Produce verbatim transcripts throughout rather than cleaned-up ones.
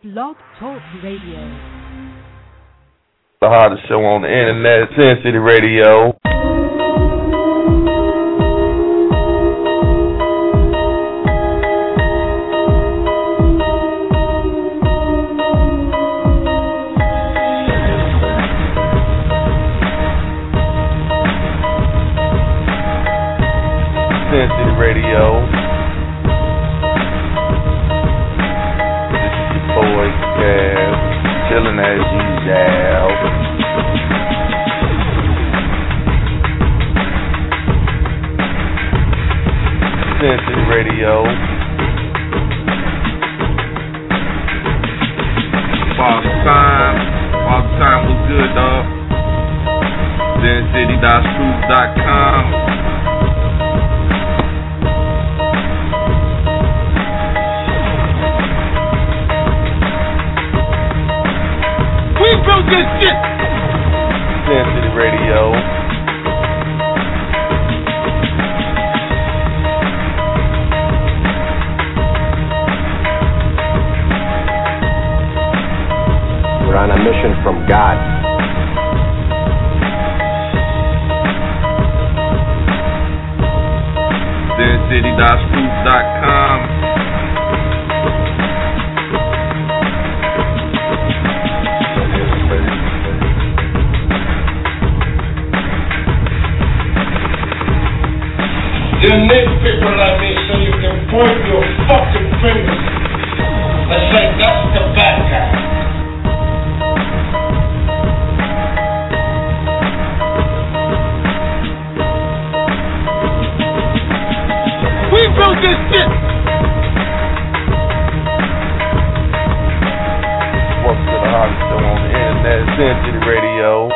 Blog Talk Radio. The hottest show on the internet, Sin City Radio. Sin City Radio. This is your boy Cass, chilling as usual. Sin City Radio. Boss time. Boss time was good, dog. Sin City dot schools dot com. We built this shit. Sin City Radio. We're on a mission from God. Sin City dot schools dot com. You need people like me so you can point your fucking fingers and say that's the bad guy. We built this shit. Welcome to the hottest show on the internet, Sin City Radio.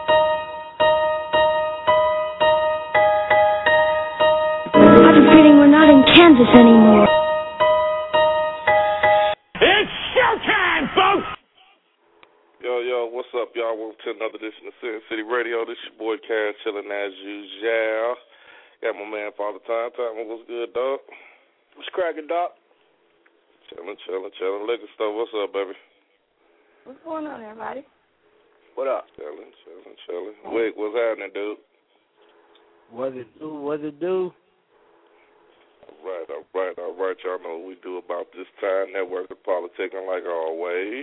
I have a feeling we're not in Kansas anymore. It's showtime, folks. Yo, yo, what's up, y'all? Welcome to another edition of Sin City Radio. This your boy Cass, chilling as usual. Got my man Father Time. Time, what's good, dog? What's cracking, Doc? Chilling, chilling, chilling. Liquor store, what's up, baby? What's going on, everybody? What up? Chilling, chilling, chilling. Wick, what's happening, dude? What it do? What it do? All right, all right, all right. Y'all know what we do about this time. Network of politicking like always.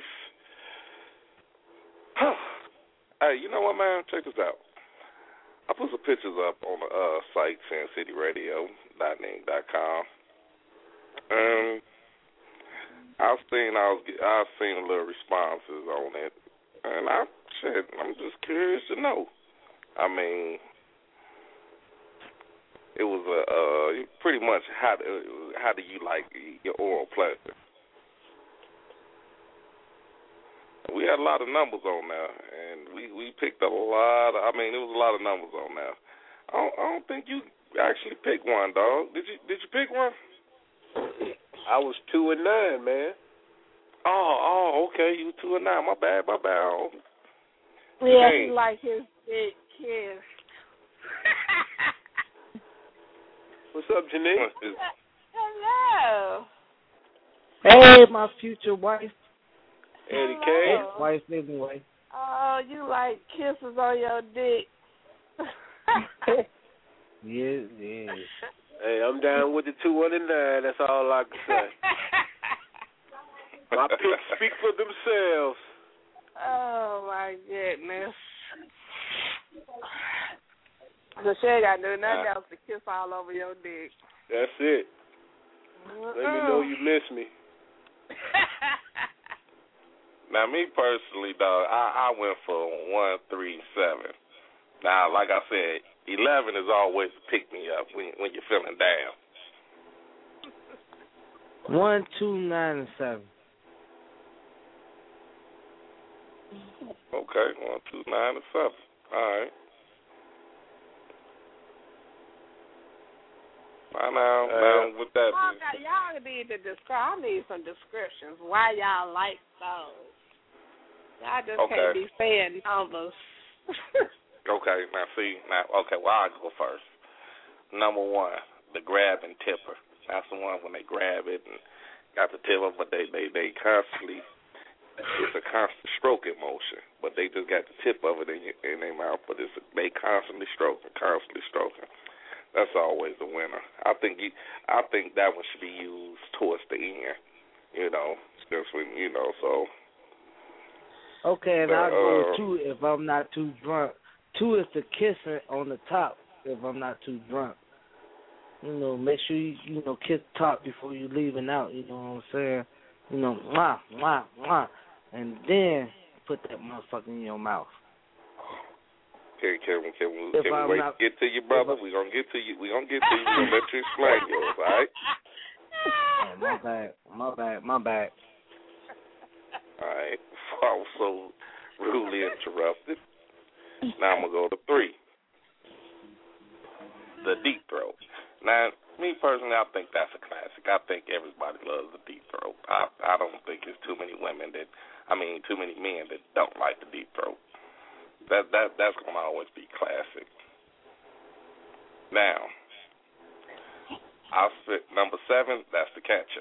Hey, you know what, man? Check this out. I put some pictures up on the uh, site, sin city radio dot ning dot com. Um, I've seen, I was, I've seen a little responses on it, and I said, I'm just curious to know. I mean, it was a uh, pretty much how do, how do you like your oral pleasure? We had a lot of numbers on there, and we, we picked up a lot. Of, I mean, there was a lot of numbers on there. I don't, I don't think you actually picked one, dog. Did you? Did you pick one? I was two and nine, man. Oh, oh, okay. You two and nine. My bad, my bad. Oh. Yeah, Hey. he like his big kiss. What's up, Janine? Hello. Hey, my future wife. Eddie K. Hello. Wife, living wife. Oh, you like kisses on your dick. Yes, yes. Hey, I'm down with the two and the nine. That's all I can say. My picks speak for themselves. Oh, my goodness. So she ain't got to do nothing else to kiss all over your dick. That's it. Let me know you miss me. Now, me personally, dog, I, I went for one, three, seven. Now, like I said, eleven is always pick me up when when you're feeling down. One, two, nine, and seven. Okay, one, two, nine, and seven. All right. Now, now, Uh, now with that Y'all, being got, y'all need to describe. I need some descriptions. Why y'all like those? Y'all just Okay. can't be saying numbers. Okay, now see, now, okay, well, I'll go first. Number one, the grab and tipper. That's the one when they grab it and got the tipper, but they, they, they constantly it's a constant stroking motion, but they just got the tip of it in, your, in their mouth, but it's they constantly stroking, constantly stroking. That's always the winner. I think you, I think that one should be used towards the end. You know, since when you know so. Okay, and but, I'll go uh, with two if I'm not too drunk. Two is the kissing on the top if I'm not too drunk. You know, make sure you, you know, kiss the top before you leaving out, you know what I'm saying? You know, mwah, mwah, mwah. And then put that motherfucker in your mouth. Can, can, can we, If can we I'm wait not- to get to you, brother? We're going to get to you. We're going to get to you. We're going to let you explain yours, all right? Oh, my bad, my bad, my bad. All right. I was so rudely interrupted. Now I'm going to go to three. The deep throat. Now, me personally, I think that's a classic. I think everybody loves the deep throat. I I don't think there's too many women that, I mean, too many men that don't like the deep throat. That that that's gonna always be classic. Now, I'll spit number seven. That's the catcher.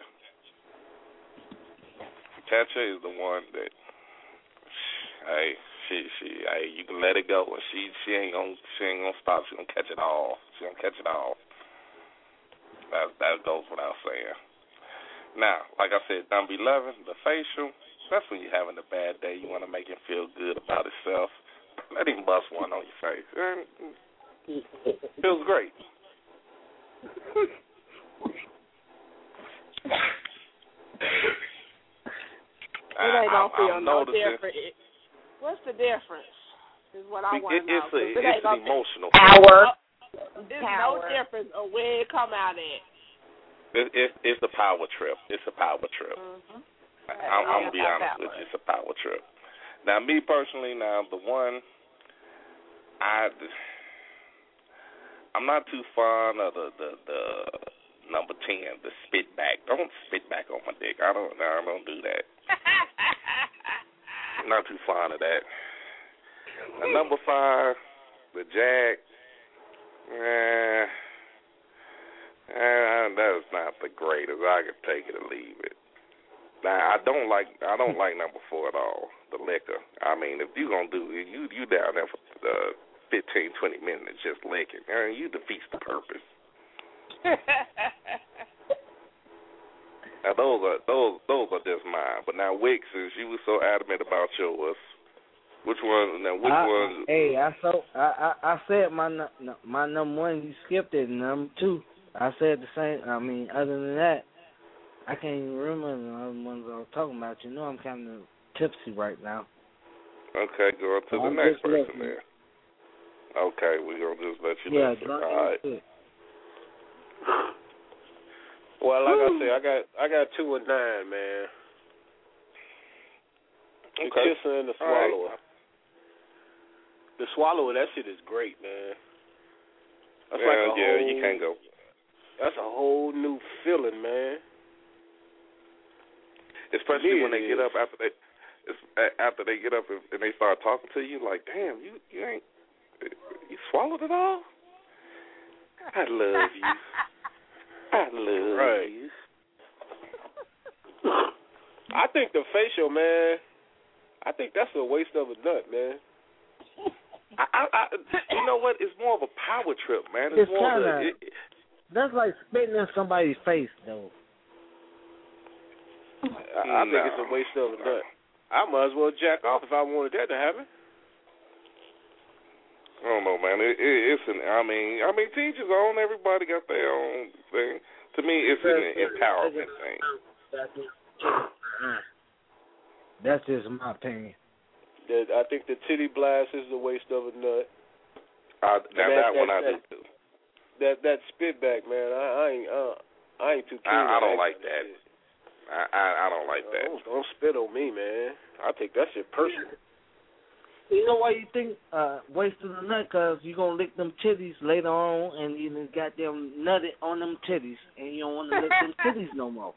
The catcher is the one that, hey, she she hey, you can let it go, and she she ain't gonna she ain't gonna stop. She gonna catch it all. She gonna catch it all. That that goes without saying. Now, like I said, number eleven, the facial. That's when you're having a bad day. You want to make him feel good about himself. Let him bust one on your face. It feels great. It ain't gonna I, feel I'm no noticing. different. It, what's the difference? Is what I It, want to know. it's a, 'Cause it it's ain't an gonna emotional. Power. There's Power. no difference of where it come out at. It, it, it's a power trip. It's a power trip. Mm-hmm. I'm, I'm gonna be Yeah, honest that with one. you. It's a power trip. Now, me personally, now the one I, I'm not too fond of the the, the number ten, the spit back. Don't spit back on my dick. I don't. No, I don't do that. I'm not too fond of that. Now, number five, the jack. Eh, eh, that's not the greatest. I could take it or leave it. Now, I don't like I don't like number four at all, the liquor. I mean, if you gonna do you you down there for uh, fifteen, twenty minutes just licking, uh, you defeats the purpose. Now those are those those are just mine. But now, Wick, since you were so adamant about yours, which one? Now, which I, one? Hey, I so I, I I said my nu- my number one. You skipped it. Number two, I said the same. I mean, other than that, I can't even remember the other ones I was talking about. You know, I'm kind of tipsy right now. Okay, go on to So the I'm next just person listening. there. Okay, we're gonna just let you Yeah, listen. drunk All right. and shit. Well, like I said, I got I got two and nine, man. The Okay. kisser and the All right. swallower. The swallower, that shit is great, man. That's yeah, like a yeah, whole, you can't go. That's a whole new feeling, man. Especially Yeah, when they it get is. up after they, it's, a- after they get up and, and they start talking to you, like, damn, you you ain't you swallowed it all. I love you. I love Right. you. I think the facial, man, I think that's a waste of a nut, man. I, I, I, you know what? It's more of a power trip, man. It's, It's more of kinda- a. It, That's like spitting in somebody's face, though. I, I think No. it's a waste of a nut. I might as well jack off if I wanted that to happen. I don't know, man. It, it, it's an. I mean, I mean, teachers own. Everybody got their own thing. To me, it's an empowerment thing. That's just my opinion. That I think the titty blast is a waste of a nut. I, now that- that, one that- I do that- too. That that spit back, man. I, I ain't uh, I ain't too keen. I, I on don't like kind of that. shit. I, I I don't like that. Don't, don't spit on me, man. I take that shit personal. You know why you think uh, wasting a nut? Because you're going to lick them titties later on, and you done got them nutted on them titties, and you don't want to lick them titties no more.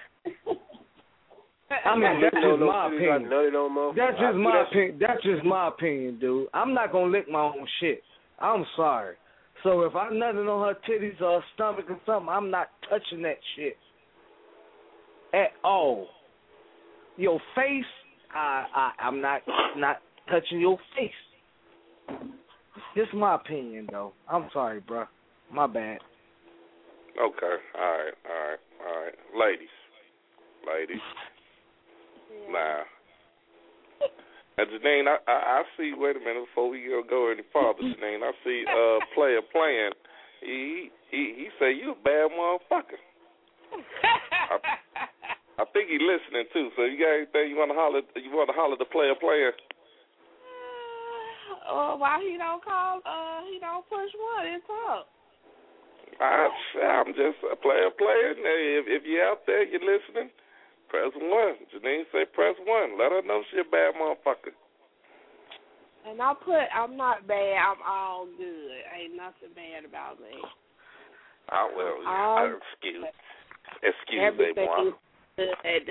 I mean, that's No, just no my titties opinion. got nutted on, motherfucker. That's I just do my that shit. opinion. That's just my opinion, dude. I'm not going to lick my own shit. I'm sorry. So if I nutted on her titties or her stomach or something, I'm not touching that shit at all. Your face, I, I I'm not not touching your face. This is my opinion, though. I'm sorry, bro. My bad. Okay. All right. All right. All right. Ladies. Ladies. Yeah. Nah. And Janine, I, I, I see, wait a minute, before we go any farther, Janine, I see uh player playing. He he he say you a bad motherfucker. I, I think he listening too. So you got anything you want to holler? You want to holler the player player? Uh, why he don't call? Uh, he don't push one and talk. I, I'm just a player player. If if you're out there, you're listening. Press one. Janine say press one. Let her know she a bad motherfucker. And I put, I'm not bad. I'm all good. Ain't nothing bad about me. Oh, well, Um, excuse, excuse Everything moi. is good.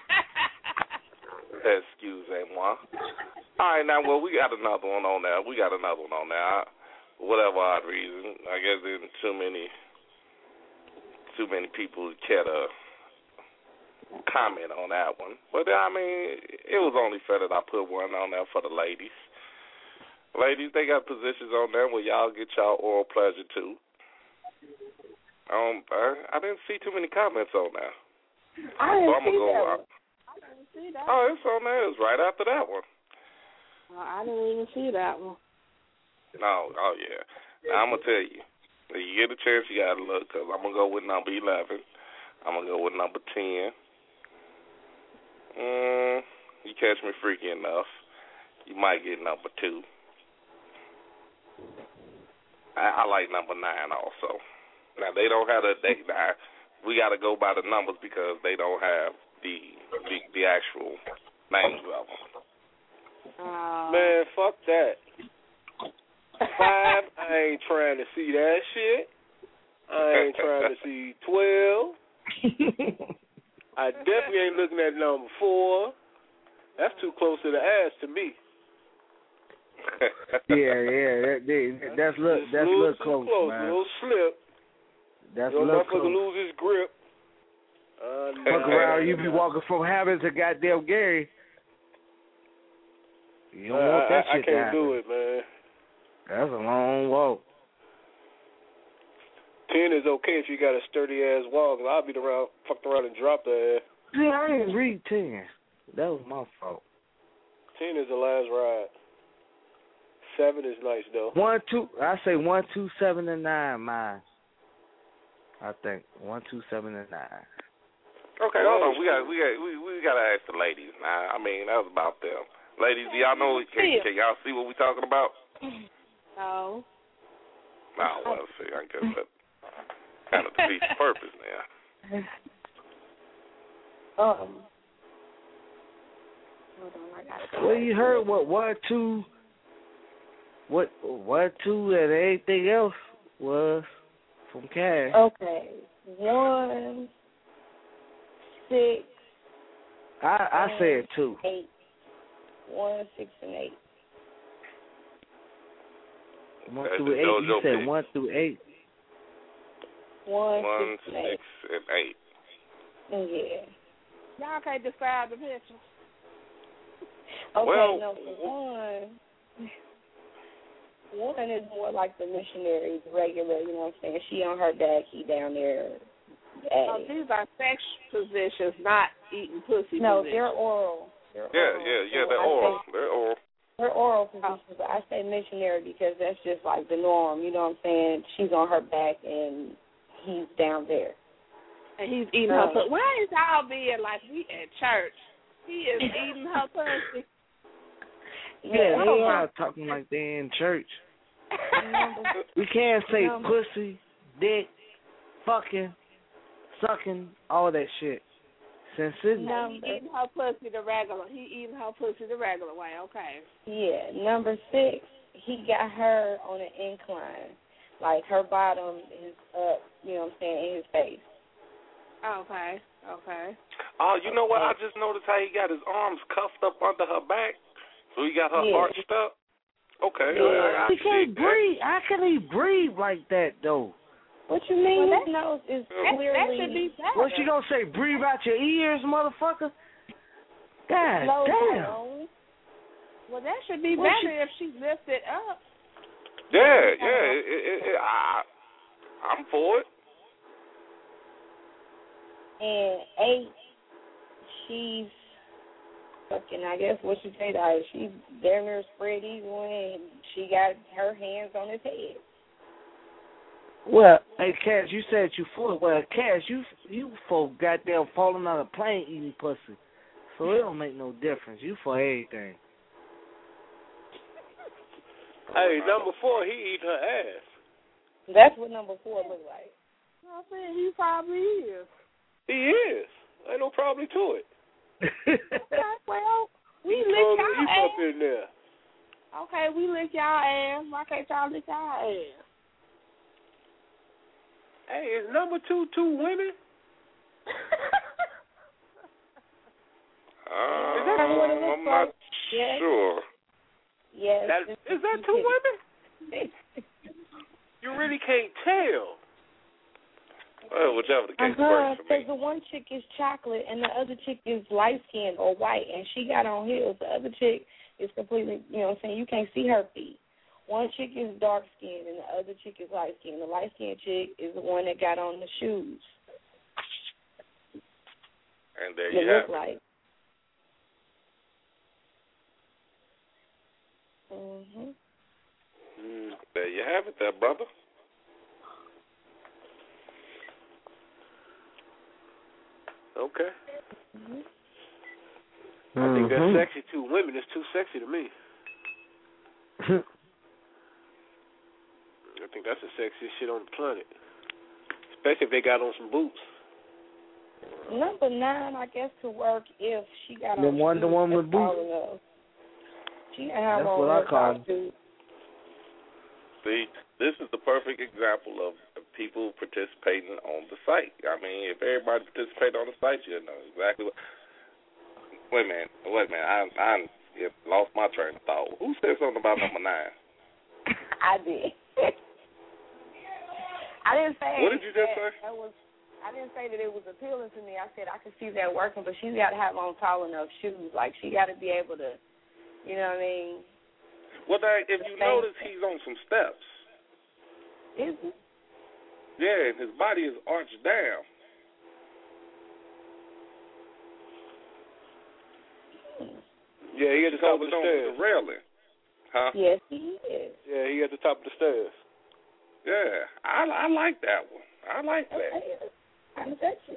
Excuse-moi. All right, now, well, we got another one on there. We got another one on there. For whatever odd reason, I guess there's too many, too many people care to comment on that one. But, I mean, it was only fair that I put one on there for the ladies. Ladies, they got positions on there where y'all get y'all oral pleasure, too. Um, I, I didn't see too many comments on there. I didn't so I'm see gonna go that out. one. I didn't see that Oh, it's on there. It's right after that one. one. Uh, I didn't even see that one. No, oh, yeah. Now, I'm going to tell you. If you get a chance, you got to look, because I'm going to go with number eleven. I'm going to go with number ten. Mm, you catch me freaky enough, you might get number two. I, I like number nine also. Now, they don't have the, they, now, we got to go by the numbers because they don't have the the, the actual names of them. Uh, Man, fuck that. Five, I ain't trying to see that shit. I ain't trying to see twelve. I definitely ain't looking at number four. That's too close to the ass to me. yeah, yeah, that, that, that's look, that's little, look close, close, man. A little slip. That's you know, look motherfucker close. lose his grip. Uh, Fuck around, you be walking from Having to goddamn Gary. You don't uh, want that I, shit I can't to happen. do it, man. That's a long walk. Ten is okay if you got a sturdy ass wall, cause I'll be around, fucked around and drop the ass. See, I didn't read ten. That was my fault. Ten is the last ride. Seven is nice though. One, two. I say one, two, seven, and nine. Mine. I think one, two, seven, and nine. Okay, hold on. We got we got we we got to ask the ladies now. I mean, that was about them. Ladies, do y'all know? Can, can y'all see what we talking about? no. No, well, see, I guess that kind of defeats the purpose now. Um. Hold on, I gotta go. Well, you heard what one, two, what one, two, and everything else was from Cash. Okay, one, six. I I said two. Eight. One, six, and eight. One That's through the eight. You JoJo said pick. one through eight. One, One, six, and eight. six, and eight. Yeah. Y'all can't describe the picture. Okay, Well, number one. One is more like the missionary, the regular, you know what I'm saying? She on her back, he down there. Oh, these are sex positions, not eating pussy No, positions. they're oral. They're Yeah, oral. yeah, yeah. So They're I oral. say- They're oral. They're oral positions, but I say missionary because that's just like the norm. You know what I'm saying? She's on her back and he's down there. And he's eating her pussy. Why is y'all being like we at church? He is eating her pussy. Yeah, Yeah, they oh, all talking like they in church. We can't say pussy, dick, fucking, sucking, all that shit. Since it's no, he eating her pussy the regular. He eating her pussy the regular way. Okay. Yeah, number six, he got her on an incline. Like her bottom is up, you know what I'm saying, in his face. Okay, okay. Oh, you know what? I just noticed how he got his arms cuffed up under her back, so he got her Yeah. arched up. Okay, Yeah. I, I he can't see that. breathe. How can he breathe like that though? What you mean? Well, His nose is That, clearly... that should be better. What you gonna say? Breathe out your ears, motherfucker? God Slow damn. down. Well, that should be Well, better she- if she lifted up. Yeah, yeah. It, it, it, I, I'm for it. And eight, she's fucking, I guess what you say, like, she's damn near spread eagle and she got her hands on his head. Well, hey, Cass, you said you for it. Well, Cass, you you for goddamn falling on a plane eating pussy. So it don't make no difference. You for everything. Hey, number four, he eat her ass. That's what number four look like. I said he probably is. He is. Ain't no problem to it. Okay, well, we He lick throws y'all the ass. up in there. Okay, we lick y'all ass. Why can't y'all lick y'all ass? Hey, is number two two women? Uh, Is that what it looks I'm not like? Yes. sure. Yes. That, is that two women? You really can't tell. Well, whichever the case Uh-huh, works for because me. the one chick is chocolate and the other chick is light-skinned or white, and she got on heels. The other chick is completely, you know what I'm saying, you can't see her feet. One chick is dark-skinned and the other chick is light-skinned. The light-skinned chick is the one that got on the shoes. And there They you look have it. like. Mhm. Mm. There you have it, there, brother. Okay. Mhm. I think that's Mhm. sexy too. Women is too sexy to me. I think that's the sexiest shit on the planet. Especially if they got on some boots. Number nine, I guess, could work if she got The on one- the shoes one with that's tall boots? enough. She can have That's on what I her call top shoes. See, this is the perfect example of people participating on the site. I mean, if everybody participated on the site, you'll know exactly what. Wait a minute, wait a minute. I, I lost my train of thought. Who said something about number nine? I did. I didn't say. What did you just that, say? That was. I didn't say that it was appealing to me. I said I could see that working, but she's got to have on tall enough shoes. Like she got to be able to, you know what I mean? Well, that, if you notice, he's on some steps. Is he? Yeah, and his body is arched down. Yeah, he at the top of the Holding on to stairs. the railing. Huh? Yes, he is. Yeah, he at the top of the stairs. Yeah, I, I like that one. I like that. Okay, kind of sexy.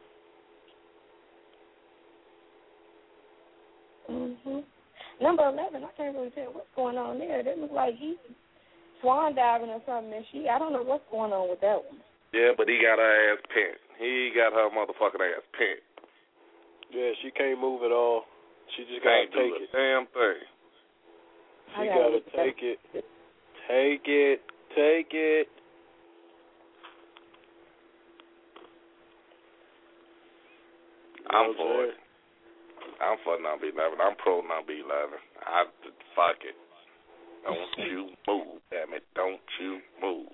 Mhm. Number eleven, I can't really tell what's going on there. It looks like he's swan diving or something, and she, I don't know what's going on with that one. Yeah, but he got her ass pinned. He got her motherfucking ass pinned. Yeah, she can't move at all. She just gotta Can't do take a it. damn thing. She I gotta gotta look take at it. Take it. Take it. I'm You know for what it. I'm for number eleven. I'm pro number eleven. I fuck it. Don't you move, damn it. Don't you move.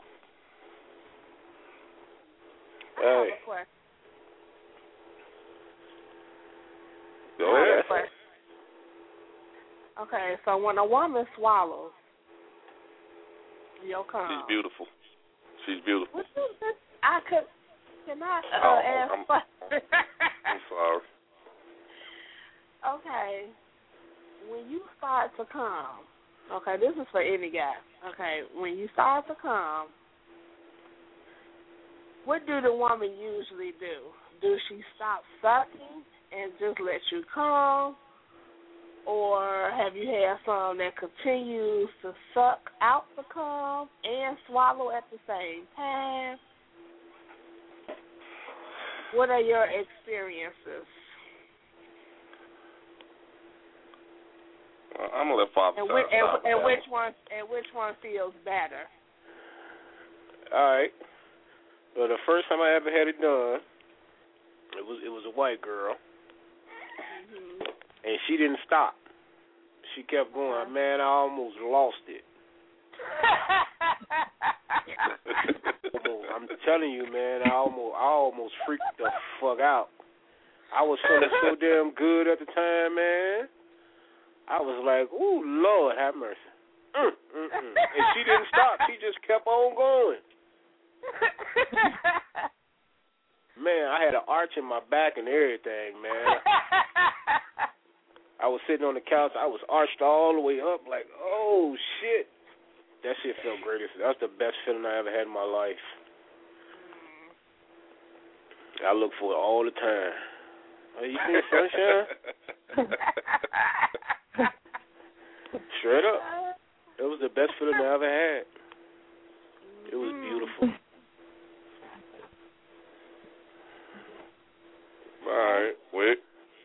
I have Hey. a question. Go I have ahead. a question. Okay, so when a woman swallows your cum, She's beautiful. She's beautiful. what is this? I could cannot uh, Oh, ask. I'm- I'm sorry. Okay, when you start to come, okay, this is for any guy. Okay, when you start to come, what do the woman usually do? Do she stop sucking and just let you come? Or have you had some that continues to suck out the cum and swallow at the same time? What are your experiences? Well, I'm gonna let Father And, talk which, and, about and that. which one? And which one feels better? All right. Well, the first time I ever had it done, it was it was a white girl, Mm-hmm. and she didn't stop. She kept going. Uh-huh. Man, I almost lost it. I'm telling you, man, I almost I almost freaked the fuck out. I was feeling so damn good at the time, man. I was like, ooh, Lord, have mercy. Mm, mm, mm. And she didn't stop. She just kept on going. Man, I had an arch in my back and everything, man. I was sitting on the couch. I was arched all the way up like, oh, shit. That shit felt great. That's the best feeling I ever had in my life. I look for it all the time. Oh, you see sunshine? Straight up. It was the best feeling I ever had. It was beautiful. All right, Wick.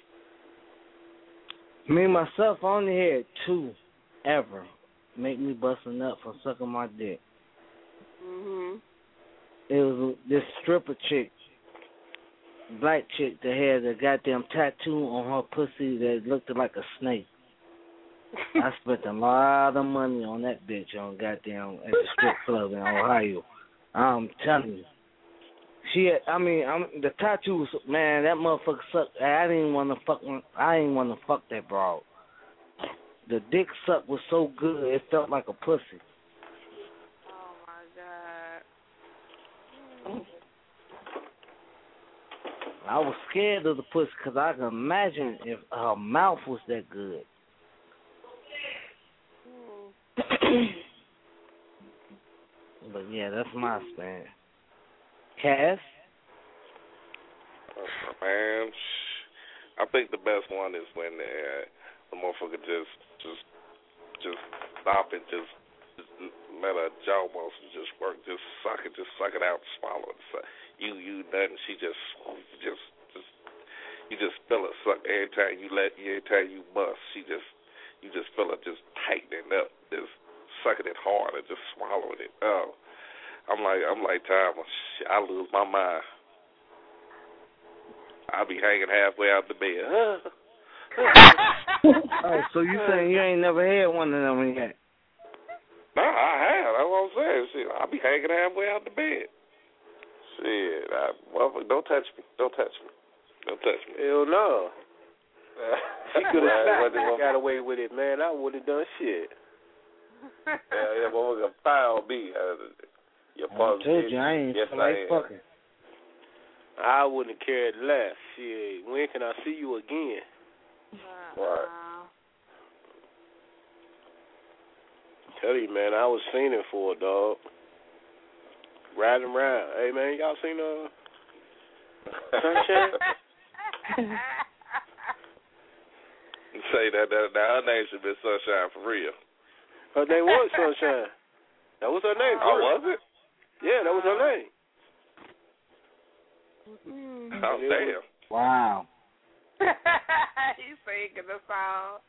Me, myself, I only had two ever make me busting up for sucking my dick. Mm-hmm. It was this stripper chick, black chick that had a goddamn tattoo on her pussy that looked like a snake. I spent a lot of money on that bitch on goddamn at the strip club in Ohio. I'm telling you. She had, I mean, I'm, the tattoo was, man, that motherfucker sucked. I didn't want to fuck, I didn't want to fuck that broad. The dick suck was so good, it felt like a pussy. Oh, my God. I was scared of the pussy because I can imagine if her mouth was that good. But, yeah, that's my stand. Cass? Uh, man, I think the best one is when the, uh, the motherfucker just, just, just stop and just, just let her jaw muscle just work, just suck it, just suck it out, swallow it. So you, you done. She just, just, just, you just feel her suck every time you let, every time you bust. She just, you just feel her just tightening up, just sucking it hard and just swallowing it. Oh. I'm like, I'm like, Tom, shit, I lose my mind. I'll be hanging halfway out the bed. Oh, so you saying you ain't never had one of them yet? No, I have. That's what I'm saying. Shit, I'll be hanging halfway out the bed. Shit, I, motherfucker, don't touch me. Don't touch me. Don't touch me. Hell no. She could have Right, right, got away with it, man. I would have done shit. Yeah, yeah, motherfucker, foul me. Uh, Your I told did. you I ain't yes, like I fucking. I wouldn't have cared less. Shit, when can I see you again? Right. Tell you, man, I was fiending for it, dog. Riding around. Hey, man, y'all seen uh, Sunshine? Say that, that, that her name should be Sunshine for real. Her name was Sunshine. That was her name. Oh, was it? Yeah, that was her name. Mm-hmm. Oh, damn. Wow. He's singing the song.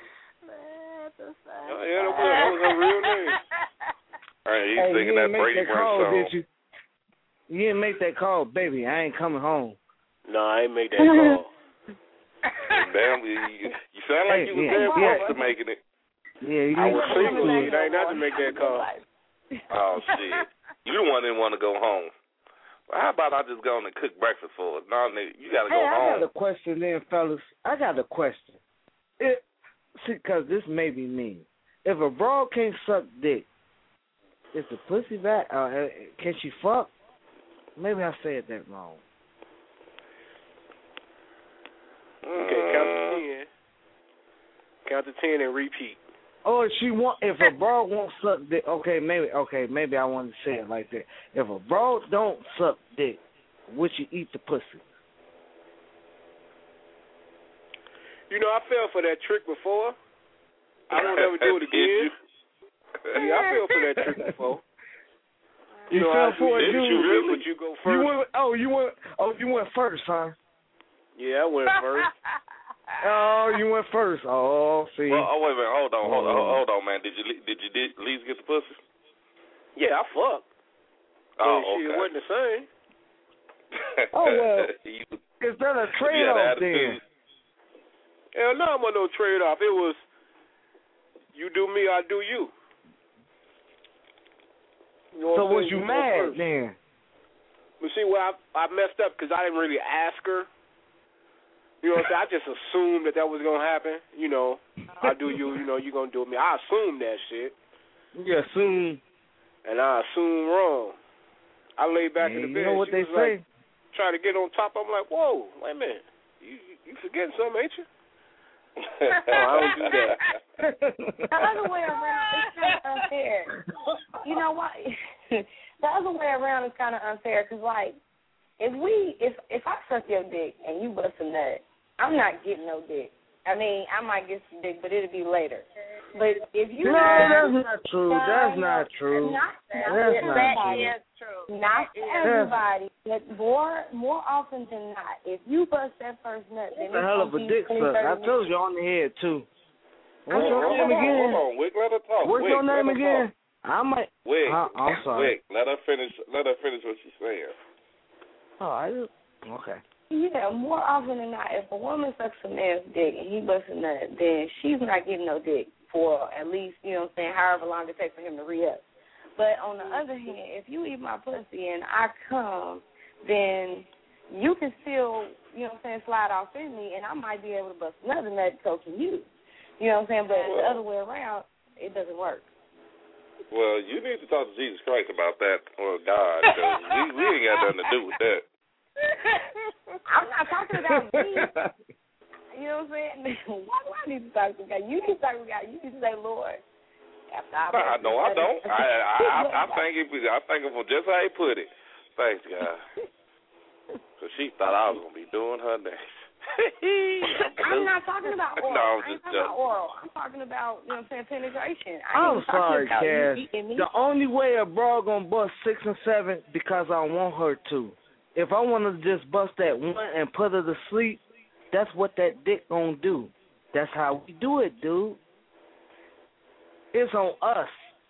Oh, yeah, that was, that was her real name. All right, he's Hey, singing you that didn't make Brady that Bunch call, song. did you? You didn't make that call, baby. I ain't coming home. No, I ain't make that call. Damn, you, you sound like Hey, you was yeah, damn yeah. close to making it. Yeah, you I was close single, to shit. I ain't not to make that call. Oh, shit. You the one that didn't want to go home. Well, how about I just go on and cook breakfast for us? No, nigga, you got to Hey, go I home. got a question then, fellas. I got a question. It, see, because this may be mean. If a broad can't suck dick, is the pussy back? Uh, can she fuck? Maybe I said that wrong. Okay, count to ten. Count to ten and repeat. Or if she want, if a broad won't suck dick, okay, maybe, okay, maybe I want to say it like that. If a broad don't suck dick, would you eat the pussy? You know, I fell for that trick before. I won't ever do it again. Yeah, I fell for that trick before. You, You know, fell I for it, did you, you really? But you go first. You went, oh, you went, oh, you went first, huh? Yeah, I went first. Oh, you went first. Oh, see. Well, oh, wait a minute. Hold on, hold on, Oh. hold on, man. Did you did you did, at least get the pussy? Yeah, I fucked. Oh, But shit, okay. it wasn't the same. Oh, well. you, Is that a you had trade-off then? attitude. Hell no, it wasn't no trade-off. It was, you do me, I do you. You know So what I'm was saying? you go mad first. then? But see, well, I, I messed up because I didn't really ask her. You know what I'm saying? I just assumed that that was gonna happen. You know, I do you. You know, you gonna do me. I assume that shit. You assume. And I assume wrong. I lay back Man, in the bed. You know what she they was say? Like, trying to get on top. I'm like, whoa, wait a minute. You you forgetting something, ain't you? No, I don't do that. The other way around is kind of unfair. You know what? The other way around is kind of unfair because, like, if we, if if I suck your dick and you bust a nut, I'm not getting no dick. I mean, I might get some dick, but it'll be later. But if you no, that's not true. That's not true. Not, not that's not everybody. true. That's true. Not everybody, but more more often than not, if you bust that first nut, then it's a hell of a dick suck. I told you on the head too. What's your hold name on, again? Hold on, Wick, let her talk. What's Wick, your name let her again? Talk. I might. Wick, uh, I'm sorry. Wick, let her finish. Let her finish what she's saying. Oh, I just okay. Yeah, more often than not, if a woman sucks a man's dick and he busts a nut, then she's not getting no dick for at least, you know what I'm saying, however long it takes for him to re-up. But on the other hand, if you eat my pussy and I come, then you can still, you know what I'm saying, slide off in me, and I might be able to bust another nut, so can you. You know what I'm saying? But well, the other way around, it doesn't work. Well, you need to talk to Jesus Christ about that, or God, because we, we ain't got nothing to do with that. I'm not talking about me. You know what I'm saying? Why do I need to talk to God? You need to talk to God. You need to say, Lord. After I no, I don't. I I, I, I think it. I think it was just how he put it. Thanks, God. Because she thought I was gonna be doing her next. I'm not talking about oral. No, I'm I ain't just talking about oral. I'm talking about, you know what I'm saying, penetration. I I'm sorry, Cass. The The only way a bra gonna bust six and seven because I want her to. If I want to just bust that one and put her to sleep, that's what that dick gonna do. That's how we do it, dude. It's on us.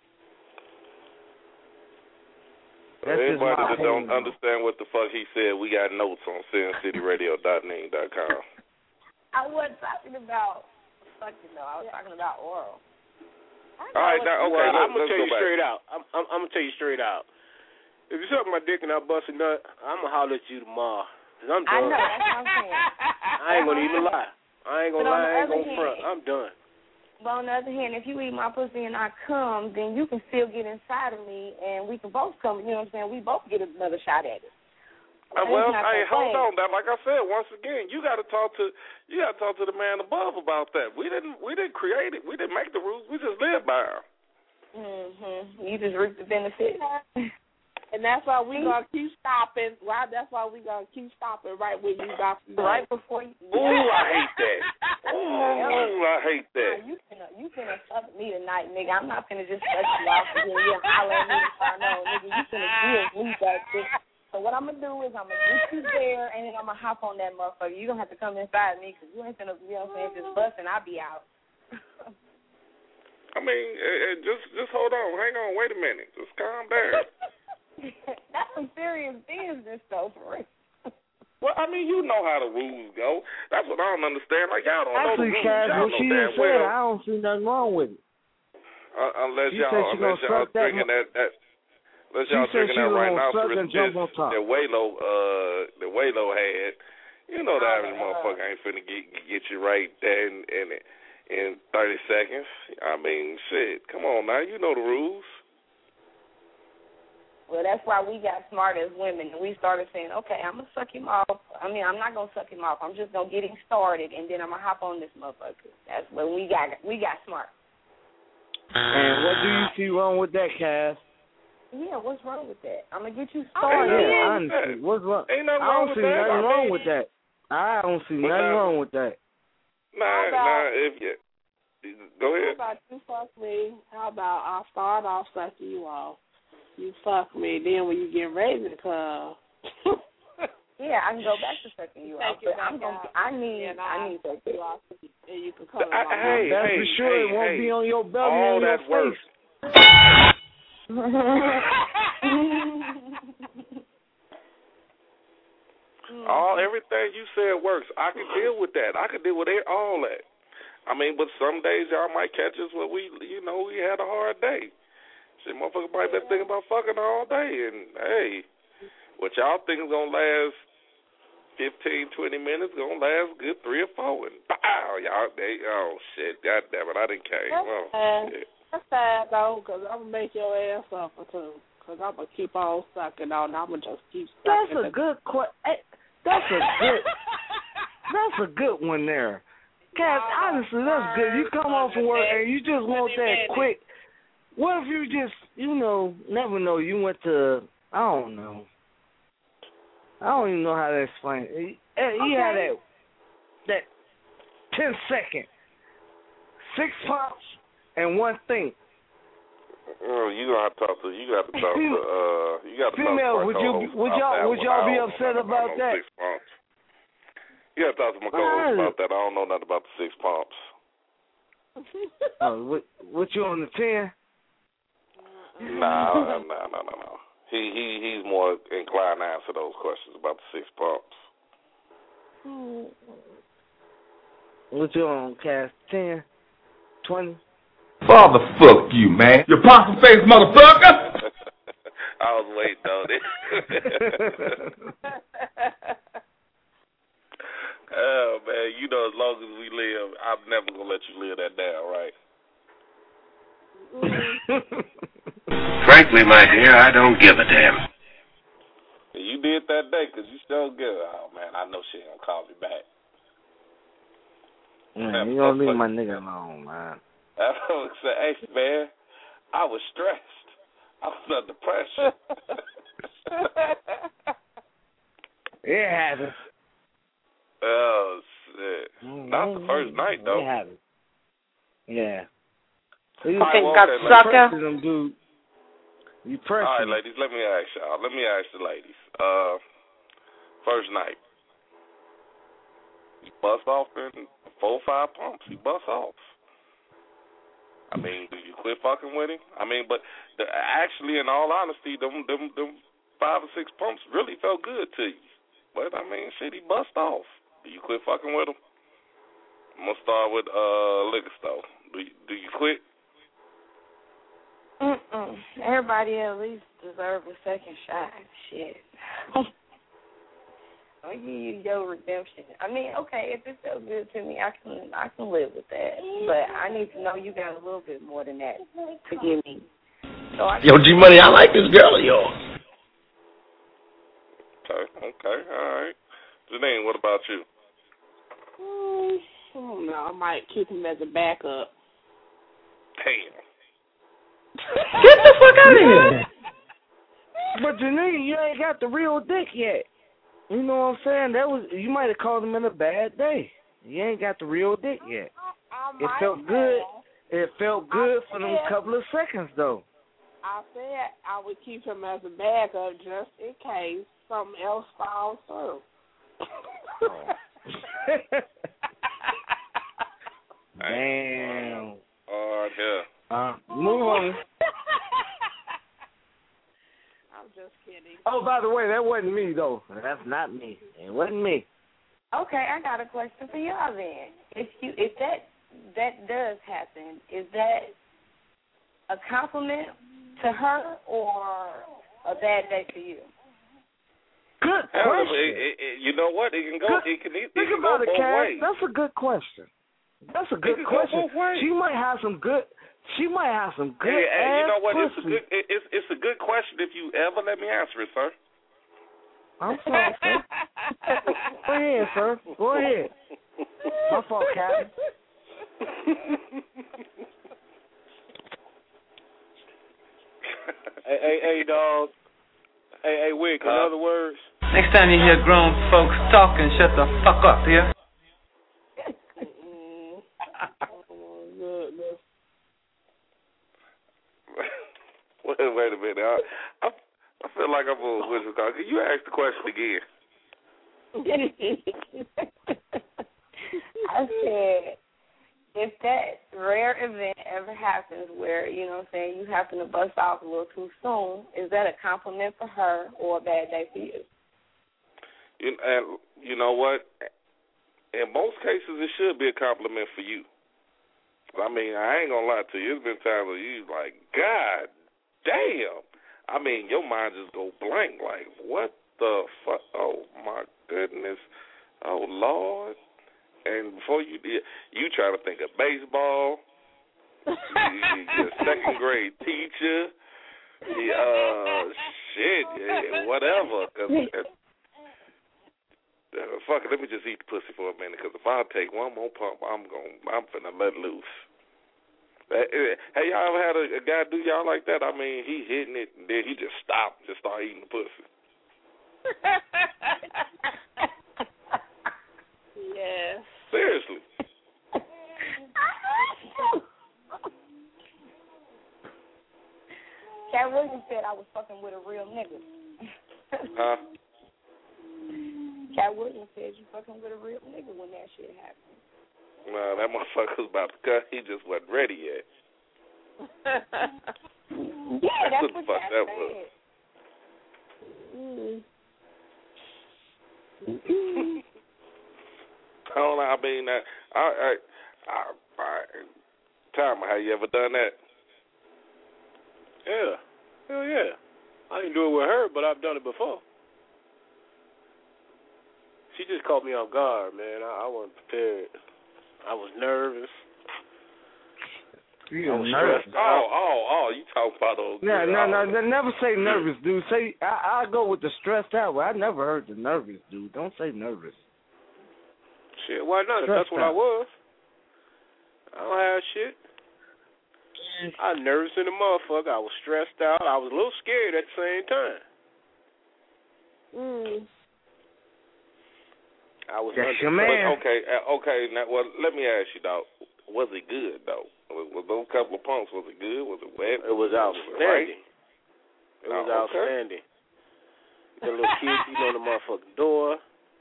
That's Everybody that don't now. understand what the fuck he said, we got notes on sin city radio dot ning dot com. I wasn't talking about fucking though. I was talking about oral. All right, now, okay, well, let's, I'm gonna let's tell go you back. straight out. I'm, I'm, I'm gonna tell you straight out. If you suck my dick and I bust a nut, I'm gonna holler at you tomorrow. Cause I'm done. I know, that's what I'm saying. I ain't gonna even lie. I ain't gonna but lie. I ain't gonna hand, front. I'm done. But on the other hand, if you eat my pussy and I come, then you can still get inside of me, and we can both come. You know what I'm saying? We both get another shot at it. Uh, well, hey, hold on. That, like I said, once again, you got to talk to you got to talk to the man above about that. We didn't we didn't create it. We didn't make the rules. We just live by them. Mhm. You just reap the benefits. And that's why we gonna keep stopping. Why? That's why we gonna keep stopping right where you got to right before you. Ooh, I hate that. Ooh, I hate that. Nah, you finna you finna fuck me tonight, nigga. I'm not finna just cut you off and then you holler at me before I know, nigga. You finna give me that shit. So what I'm gonna do is I'm gonna get you there and then I'm gonna hop on that motherfucker. You don't have to come inside me because you ain't finna, you know what I'm saying, just bust and I'll be out. I mean, uh, just just hold on, hang on, wait a minute, just calm down. That's some serious business, though, for real. Well, I mean, you know how the rules go. That's what I don't understand. Like, y'all don't Actually, know the rules. Cass, Y'all what know she damn just well. said, I don't see nothing wrong with it. Uh, unless she y'all, unless y'all drinking that, that, unless y'all she drinking that rhinoceros piss that Waylo, uh, that Waylo had. You know that oh, motherfucker ain't finna get get you right there in in, in thirty seconds. I mean, shit. Come on now, you know the rules. Well, that's why we got smart as women, and we started saying, okay, I'm going to suck him off. I mean, I'm not going to suck him off. I'm just going to get him started, and then I'm going to hop on this motherfucker. That's when we got we got smart. And what do you see wrong with that, Cass? Yeah, what's wrong with that? I'm going to get you Oh, started. yeah, honestly, what's wrong? Ain't nothing I wrong don't with see that. nothing I wrong mean, with that. I don't see nothing now, wrong with that. Nah, nah, if you... Go ahead. How about you fuck me? How about I start off sucking you off? You fuck me, then when you get ready to come, yeah, I can go back to sucking you off. But I'm gonna, I need, and I, I need to you off, and you can come. I, hey, That's hey, for sure. hey, it won't hey, be on your belly all and your that works. all everything you said works. I can deal with that. I can deal with it, all that. I mean, but some days y'all might catch us where we, you know, we had a hard day. Shit, motherfucker might been thinking about fucking all day, and hey, what y'all think is gonna last fifteen, twenty minutes, gonna last good three or four, and bow, y'all. They, oh shit, god damn it, I didn't came. That's Oh, sad. shit. That's sad though, because I'm gonna make your ass suffer too. Because I'm gonna keep on sucking on. I'm gonna just keep sucking. That's a good question. That's a good. That's a good one there. Cat, honestly, that's good. You come home from work and you just want that quick. What if you just, you know, never know, you went to, I don't know. I don't even know how to explain it. He, he had that, that ten second, six pumps and one thing. Oh, you gonna have to talk to, you got to talk to, uh, you got to talk to female, would you, would y'all, would y'all be upset about that? Six pumps. You got to talk to my co-host about that. I don't know nothing about the six pumps. Oh, what, what you on the ten? No, no, no, no, no. He he he's more inclined to answer those questions about the six pumps. What you on, Cass? Ten, twenty? Father, fuck you, man. You possum face motherfucker. I was waiting on it. Oh man, you know, as long as we live, I'm never gonna let you live that down, right? Frankly, my dear, I don't give a damn. You did that day because you still good. Oh, man, I know she ain't going to call me back. Man, you don't leave my nigga alone, man. I was say, hey, man, I was stressed. I was under pressure. It happens. Oh, shit. Mm-hmm. Not the first night, though. It happens. Yeah. You right, think well, got okay, sucker? Them, dude. You pressing All right, them. ladies, let me ask y'all. Let me ask the ladies. Uh, first night. You bust off in four or five pumps. You bust off. I mean, do you quit fucking with him? I mean, but the, actually, in all honesty, them, them, them five or six pumps really felt good to you. But, I mean, shit, he bust off. Do you quit fucking with him? I'm going to start with uh, Liquor Store. Do you, do you quit? Mm-mm. Everybody at least deserve a second shot. Shit. I'll give you your redemption. I mean, okay, if it feels good to me, I can I can live with that. But I need to know you got a little bit more than that to give me. So I Yo, G Money, I like this girl of yours. Okay, okay, all right. Janine, what about you? Mm, I don't know. I might keep him as a backup. Damn. Get the fuck out of here. But Janine, you ain't got the real dick yet. You know what I'm saying? That was you might have called him in a bad day. You ain't got the real dick yet. It felt good. It felt good for them couple of seconds though. I said I would keep him as a backup just in case something else falls through. Damn. Oh, yeah. Uh, move on. I'm just kidding. Oh, by the way, that wasn't me though. That's not me. It wasn't me. Okay, I got a question for y'all then. If you if that that does happen, is that a compliment to her or a bad day for you? Good Hell, question. it, it, it, you know what? It can go. Good. It can, it, Think it can about go it, both Cass. ways. That's a good question. That's a good it can question. Go both ways. She might have some good. She might have some good Hey, hey, ass you know what? pussy. It's a good. It, it's it's a good question if you ever let me answer it, sir. I'm sorry, sir. Go ahead, sir. Go ahead. My fault, Captain. hey, hey, hey, dog. Hey, hey, Wick, in huh? other words. Next time you hear grown folks talking, shut the fuck up, yeah? wait, wait a minute. I, I, I feel like I'm a whistle call. Can you ask the question again? I said, if that rare event ever happens where, you know what I'm saying, you happen to bust off a little too soon, is that a compliment for her or a bad day for you? You, and you know what? In most cases, it should be a compliment for you. I mean, I ain't going to lie to you. It's been times where you like, God damn. I mean, your mind just go blank. Like, what the fuck? Oh, my goodness. Oh, Lord. And before you did, you try to think of baseball. you, you're a second grade teacher. Yeah, uh, shit, yeah, whatever. Cause, uh, uh, fuck it, let me just eat the pussy for a minute. Because if I take one more pump, I'm going, I'm finna let loose. Uh, uh, hey, y'all ever had a, a guy do y'all like that? I mean, he hitting it, and then he just stopped, just start eating the pussy. Yes. Seriously. Cat Williams said I was fucking with a real nigga. Huh? Cat Williams said you fucking with a real nigga when that shit happened. Nah, that motherfucker was about to cut. He just wasn't ready yet. Yeah, that's, that's what fuck Cat that said. was. Mm. I don't know. I mean, I, I, I, I, I Tom, have you ever done that? Yeah. Hell yeah. I didn't do it with her, but I've done it before. She just caught me off guard, man. I, I wasn't prepared. I was nervous. You I was nervous? Oh, oh, oh! You talk about those? No, no, no, oh. never say nervous, dude. Say I, I go with the stressed out. I never heard the nervous, dude. Don't say nervous. Shit, why not? If Stressed that's what out. I was. I don't have shit. I was nervous in the motherfucker. I was stressed out. I was a little scared at the same time. Mm. I was That's under- your man. Okay, uh, okay. Now, well, let me ask you, dog. Was it good though? Was, was those couple of pumps? Was it good? Was it wet? It was outstanding. It was Oh, okay. outstanding. The little kid beating on the motherfucking door.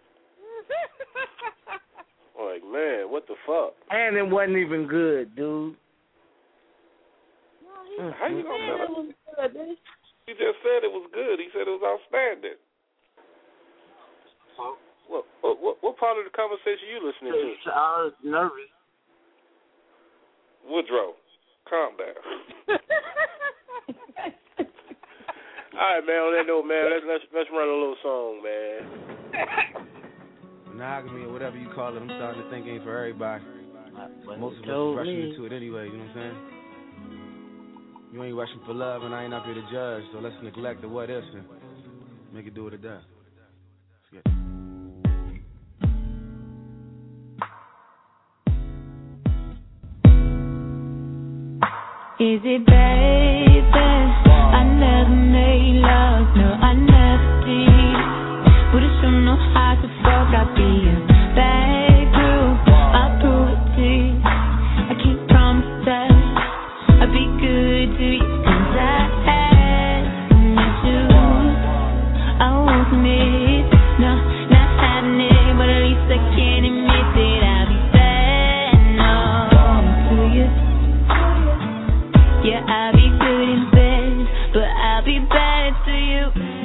Like, man, what the fuck? And it wasn't even good, dude. How you gonna tell It us? was good, didn't it? He just said it was good. He said it was outstanding. What, what, what, what part of the conversation you listening to? I was nervous. Woodrow, calm down. All right, man. On that note, man, let's let's let's run a little song, man. Monogamy or whatever you call it, I'm starting to think ain't for everybody. Most of us told are rushing me. into it anyway. You know what I'm saying? You ain't rushing for love, and I ain't up here to judge. So let's neglect the what ifs and make it do what it does. Let's get it. Is it baby? I never made love, no, I never did. But I sure know how to fuck, I'll be a bad girl, I'll prove it to you. I can't promise that I'll be good to you, cause I had to. I won't commit, no, not happening, but at least I can admit that I'll be bad, no, to you. Yeah, I'll be good in bed, but I'll be bad to you.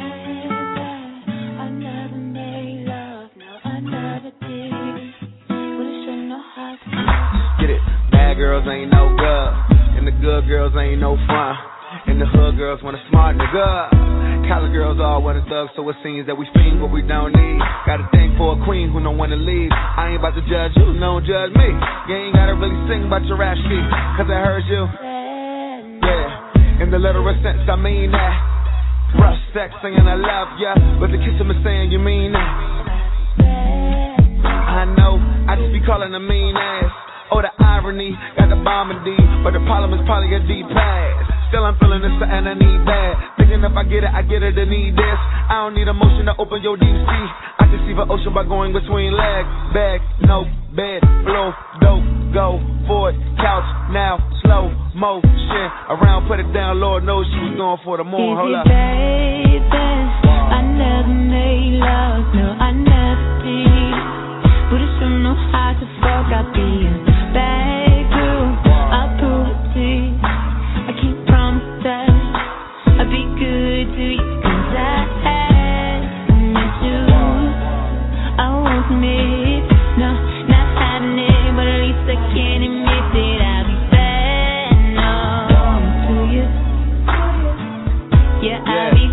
I never made love, no, I never did. But I sure know how to. Get it. Bad girls ain't no good, and the good girls ain't no fun. And the hood girls want a smart nigga. College girls all want a thug, so it seems that we fiend what we don't need. Got a thing for a queen who don't wanna leave. I ain't about to judge you, don't judge me. You ain't gotta really sing about your rap sheet, cause I heard you. Yeah, in the literal sense, I mean that. Rough sex saying I love ya, but the kissing is saying you mean that. I know, I just be calling a mean ass. Oh, the irony, got the bomb in D, but the problem is probably a deep pass. Still I'm feeling this and I need bad. Thinking if I get it, I get it and need this. I don't need emotion to open your deep sea. I can see the ocean by going between legs. Bag, no, bed, flow, dope, go, forward, couch, now, slow, motion. Around, put it down, Lord knows she was going for the moon. Hold up. Baby, I never made love, no, I never did. But I sure know how to fuck, I'll be a bad girl, I'll prove it to you. I can't promise that I'll be good to you, cause I had to. I won't commit, no, not happening, but at least I can admit that I'll be bad, no, to you. Yeah, I'll be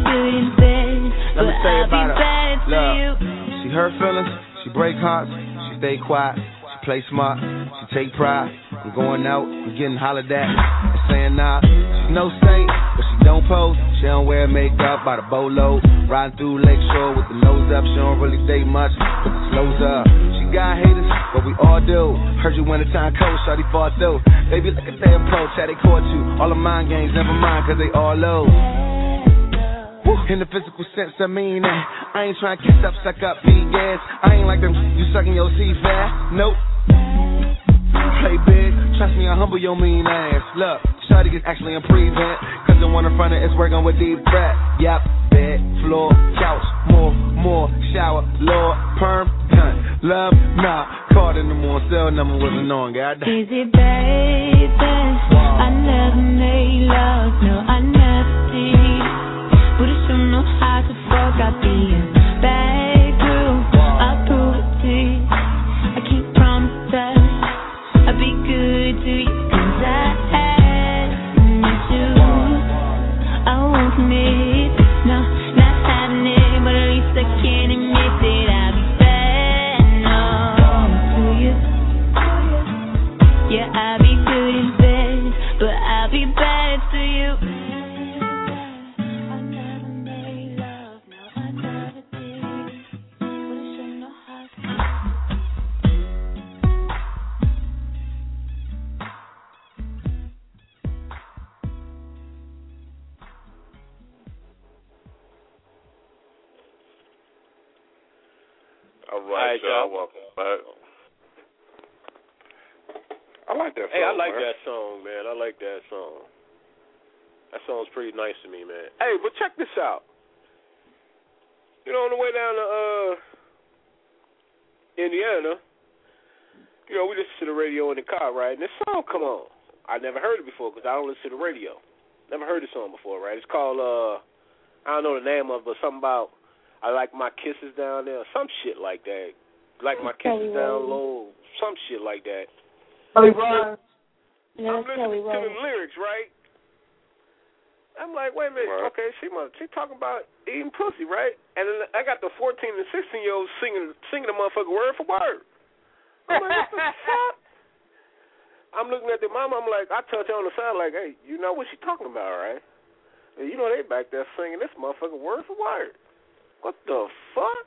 hearts, she stay quiet. She play smart, she take pride. I'm going out, I'm getting hollered at. And saying nah, she's no saint, but she don't pose. She don't wear makeup by the boatload. Riding through Lakeshore with the nose up. She don't really date much, but the slows up. She got haters, but we all do. Heard you wintertime cold, shawty fought through. Baby, look at their approach, how they caught you. All of mind games, never mind, cause they all low. In the physical sense, I mean that. I ain't trying to kiss up, suck up, be gas. I ain't like them, you sucking your teeth fast. Nope. Play big, trust me, I humble your mean ass. Look, shawty is actually in prevent, cause the one in front of it's working with deep breath. Yep, bed, floor, couch, more, more, shower, Lord, perm, done. Love, nah, called in the morning, cell number wasn't on, goddamn. Is it baby? I never made love, no, I never did. But I sure know how to fuck, I be in bad group, I prove it to you. I keep promises, I'll be good to you, cause I had you. I won't commit, no, not having it, but at least I can admit that I'll be bad, no, to you. Yeah, I'll be good in bed, but I'll be bad to you. All right, y'all. Welcome back. I like that song. Hey, I like man. that song, man. I like that song. That song's pretty nice to me, man. Hey, but check this out. You know, on the way down to uh, Indiana, you know, we listen to the radio in the car, right? And this song come on. I never heard it before because I don't listen to the radio. Never heard this song before, right? It's called, uh, I don't know the name of it, but something about I like my kisses down there, some shit like that. Like my kisses down low, some shit like that. Kelly Ryan. I'm listening to the lyrics, right? I'm like, wait a minute, right. okay, she must, she talking about eating pussy, right? And then I got the fourteen and sixteen year olds singing singing the motherfucker word for word. I'm like, what the fuck? I'm looking at the mama, I'm like, I touch her on the side like, hey, you know what she talking about, right? And you know they back there singing this motherfucker word for word. What the fuck?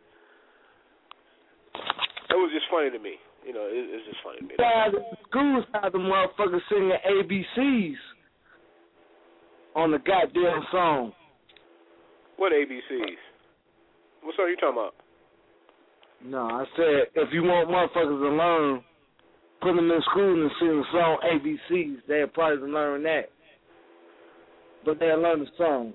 It was just funny to me. You know, it, it's just funny to me. Yeah, the schools had the motherfuckers singing A B Cs on the goddamn song. What A B Cs? What song are you talking about? No, I said if you want motherfuckers to learn, put them in school and sing the song A B Cs. They'll probably learn that. But they'll learn the song.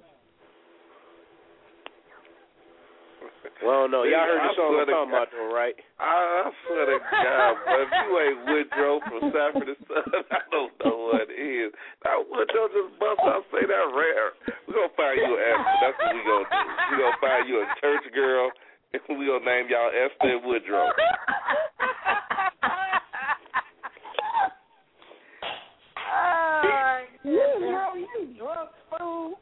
Well, no, y'all heard the song I'm talking about, though, right? I, I swear to God, but if you ain't Woodrow from Sanford and Son, I don't know what it is. Now, Woodrow just bust out say that rare. We're going to find you an Esther. That's what we're going to do. We're going to find you a church girl, and we're going to name y'all Esther and Woodrow. Uh, Woodrow, you drunk fool.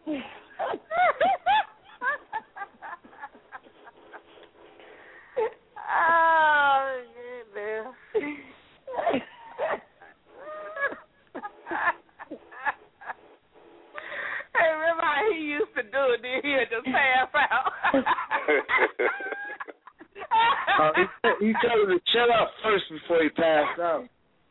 Oh, goodness. Hey, remember how he used to do it, then he'd just pass out. uh, he, he told him to chill out first before he passed out.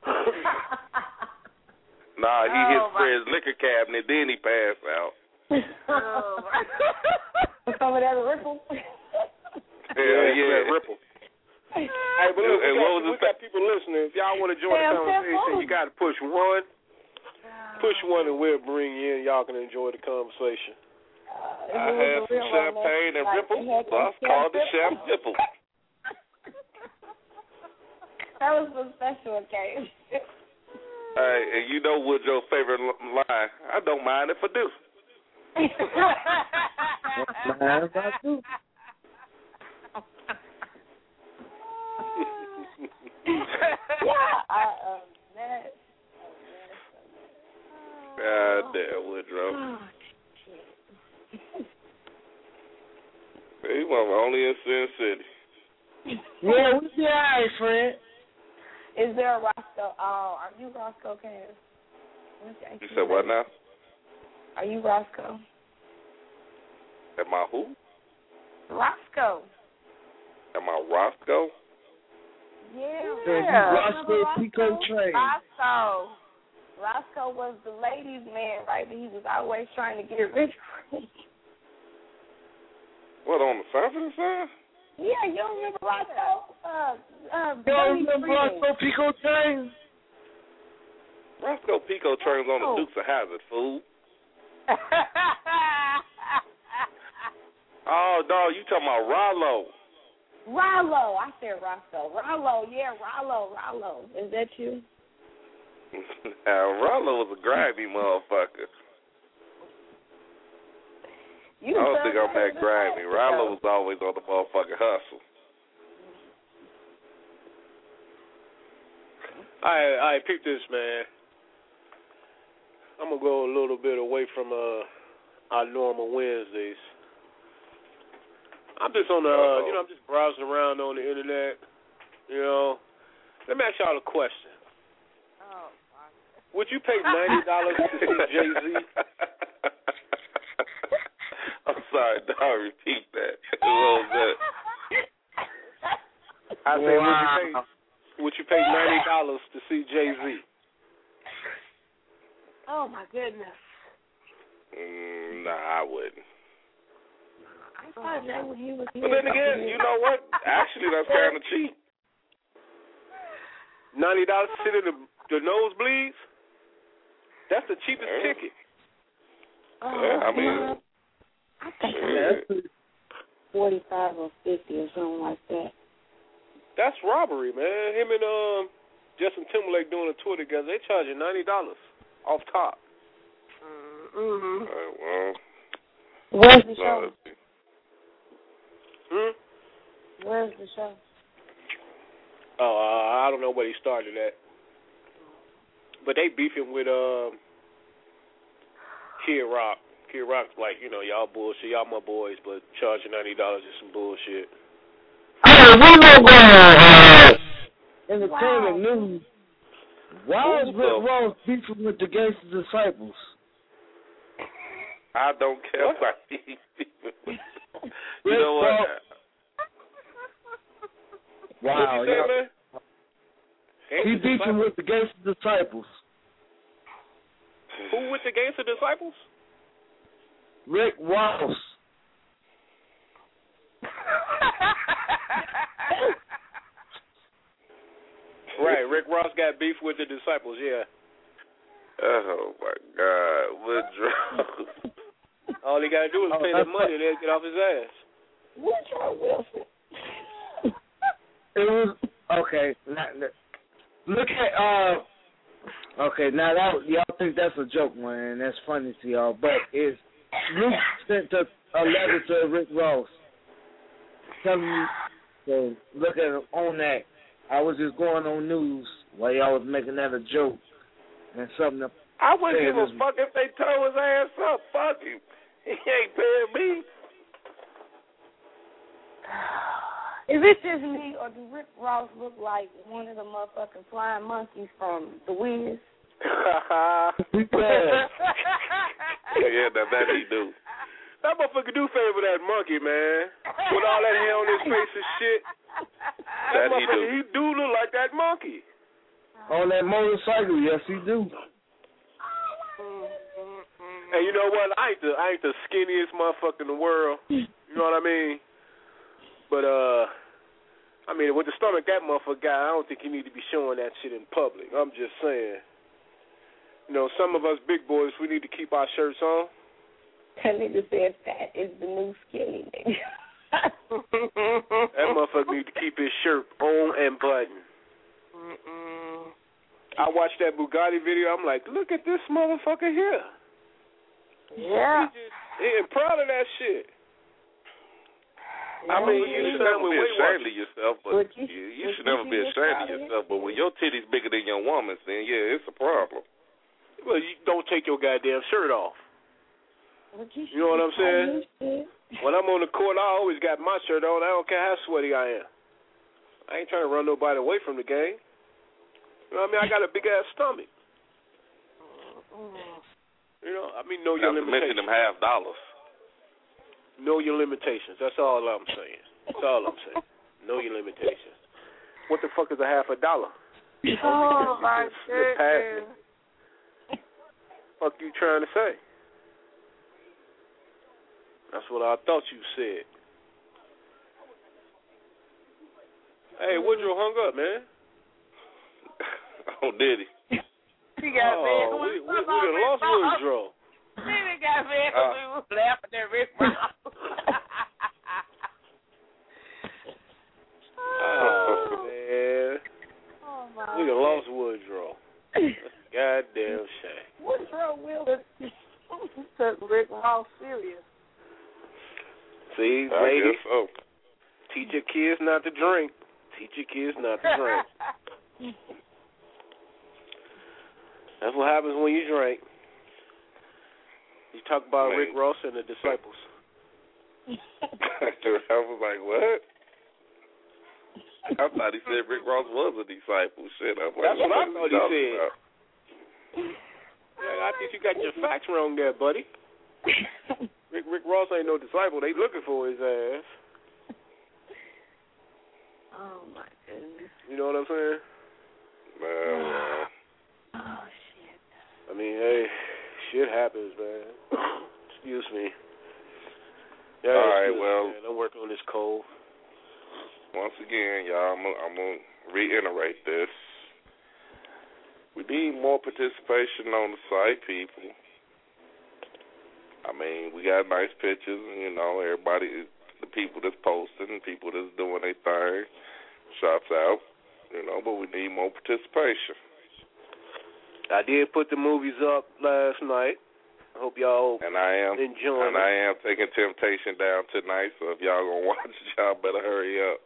Nah, he oh, hit Fred's liquor cabinet, then he passed out. Oh, some of that ripple. Hell yeah, yeah. Ripple. Hey, but look, we, got, we got people listening. If y'all want to join the conversation, you got to push one. Push one and we'll bring you in. Y'all can enjoy the conversation. Uh, I have some champagne and Ripple. So I called the Chef Ripple. That was a special occasion. Hey, and you know Woodrow's favorite line? I don't mind if I do. Mind if I do. Yeah, I, um, that. God damn, Woodrow. He was only in Sin City. Yeah, we be alright, friend. Is there a Roscoe? Oh, are you Roscoe Cass? You said what now? Are you Roscoe? Am I who? Roscoe. Am I Roscoe? Yeah. yeah. Roscoe Pico Train. Roscoe. Roscoe was the ladies' man, right? But he was always trying to get rich. What, on the Sanford side? Yeah, you don't remember Roscoe? Uh, uh, you don't remember Roscoe Pico Train? Roscoe Pico Train's on the Dukes of Hazzard, fool. Oh, dog, you talking about Rollo. Rollo. I said Roscoe. Rollo, yeah, Rollo, Rollo. Is that you? uh, Rollo was a grimy motherfucker. You I don't think I'm that grimy. Rollo was always on the motherfucking hustle. All right, all right, peep this, man. I'm going to go a little bit away from uh, our normal Wednesdays. I'm just on the, uh, you know, I'm just browsing around on the internet, you know. Let me ask y'all a question. Oh, would you pay ninety dollars to see Jay-Z? I'm sorry, dog, repeat that. What was that? I say, wow. would you pay, would you pay ninety dollars to see Jay-Z? Oh, my goodness. Mm, nah, I wouldn't. I thought that when he was here. But then again, you know what? Actually, that's kind of cheap. ninety dollars to sit in the, the nosebleeds? That's the cheapest yeah. ticket. Oh, yeah, I mean. I think sure. forty-five or fifty or something like that. That's robbery, man. Him and um, Justin Timberlake doing a tour together, they charging ninety dollars off top. Mm-hmm. Right, well, where's the show? Hmm? Where's the show? Oh, uh, I don't know where he started at. But they beefing with um, Kid Rock. Kid Rock's like, you know, y'all bullshit. Y'all my boys, but charging ninety dollars is some bullshit. Hey, we know uh, entertainment wow. news. Why is Rick Ross beefing with the Gangsta Disciples? I don't care what? About these people. You know what? Wow. What you say, man? He beefing with the Gangsta Disciples. Who with the Gangsta Disciples? Rick Ross. Right, Rick Ross got beef with the Disciples, yeah. Oh, my God. Woodrow. All he got to do is oh, pay the money and they'll get off his ass. Woodrow Wilson. It was, okay, not, look at, uh, okay, now that, y'all think that's a joke, man. That's funny to y'all, but it's, Luke sent a, a letter to Rick Ross telling me to look at it on that. I was just going on news while y'all was making that a joke and something. To I wouldn't give a fuck if they tow his ass up. Fuck him. He ain't paying me. Is it just me, or does Rick Ross look like one of the motherfucking flying monkeys from The Wiz? yeah, yeah, that, that he do. That motherfucker do favor that monkey, man. With all that hair on his face and shit. That, that he do. He do look like that monkey. On that motorcycle, yes, he do. And you know what? I ain't the I ain't the skinniest motherfucker in the world. You know what I mean? But uh, I mean, with the stomach that motherfucker got, I don't think he need to be showing that shit in public. I'm just saying. You know, some of us big boys, we need to keep our shirts on. That nigga said fat is the new skinny nigga. That motherfucker need to keep his shirt on and buttoned. Mm-mm. I watched that Bugatti video. I'm like, look at this motherfucker here. Yeah. He, just, he ain't proud of that shit. I mean, you should never be ashamed of yourself, but you, you, you should never be ashamed of yourself. But when your titty's bigger than your woman's, then yeah, it's a problem. Well, you don't take your goddamn shirt off. You, you know what I'm saying? When I'm on the court, I always got my shirt on. I don't care how sweaty I am. I ain't trying to run nobody away from the game. You know what I mean? I got a big ass stomach. You know, I mean, know your Not to mention limitations. them half dollars. Know your limitations. That's all I'm saying. That's all I'm saying. Know your limitations. What the fuck is a half a dollar? Oh, my goodness. Fuck you trying to say? That's what I thought you said. Hey, Woodrow hung up, man. Oh, did he? He got oh, mad. We, we, we done lost Woodrow. He got mad because we was laughing at Rick Ross. Oh, man. Oh, my We done lost Woodrow. Goddamn shame. Woodrow Wilson took Rick Ross serious. See, I ladies, guess so. teach your kids not to drink. Teach your kids not to drink. That's what happens when you drink. You talk about Man. Rick Ross and the disciples. I was like, what? I thought he said Rick Ross was a disciple. Shit, I'm like, That's what I thought he said. About? Yeah, I think you got your facts wrong there, buddy. Rick Rick Ross ain't no disciple. They looking for his ass. Oh, my goodness. You know what I'm saying? Man, man. Oh, shit. I mean, hey, shit happens, man. Excuse me. Yeah, All right, excuse well. me, man. I'm working on this cold. Once again, y'all, I'm gonna, I'm gonna reiterate this. We need more participation on the site, people. I mean, we got nice pictures, and, you know, everybody, the people that's posting, people that's doing their thing, shots out, you know, but we need more participation. I did put the movies up last night. I hope y'all and I am enjoying And I am taking Temptation down tonight, so if y'all gonna watch it, y'all better hurry up.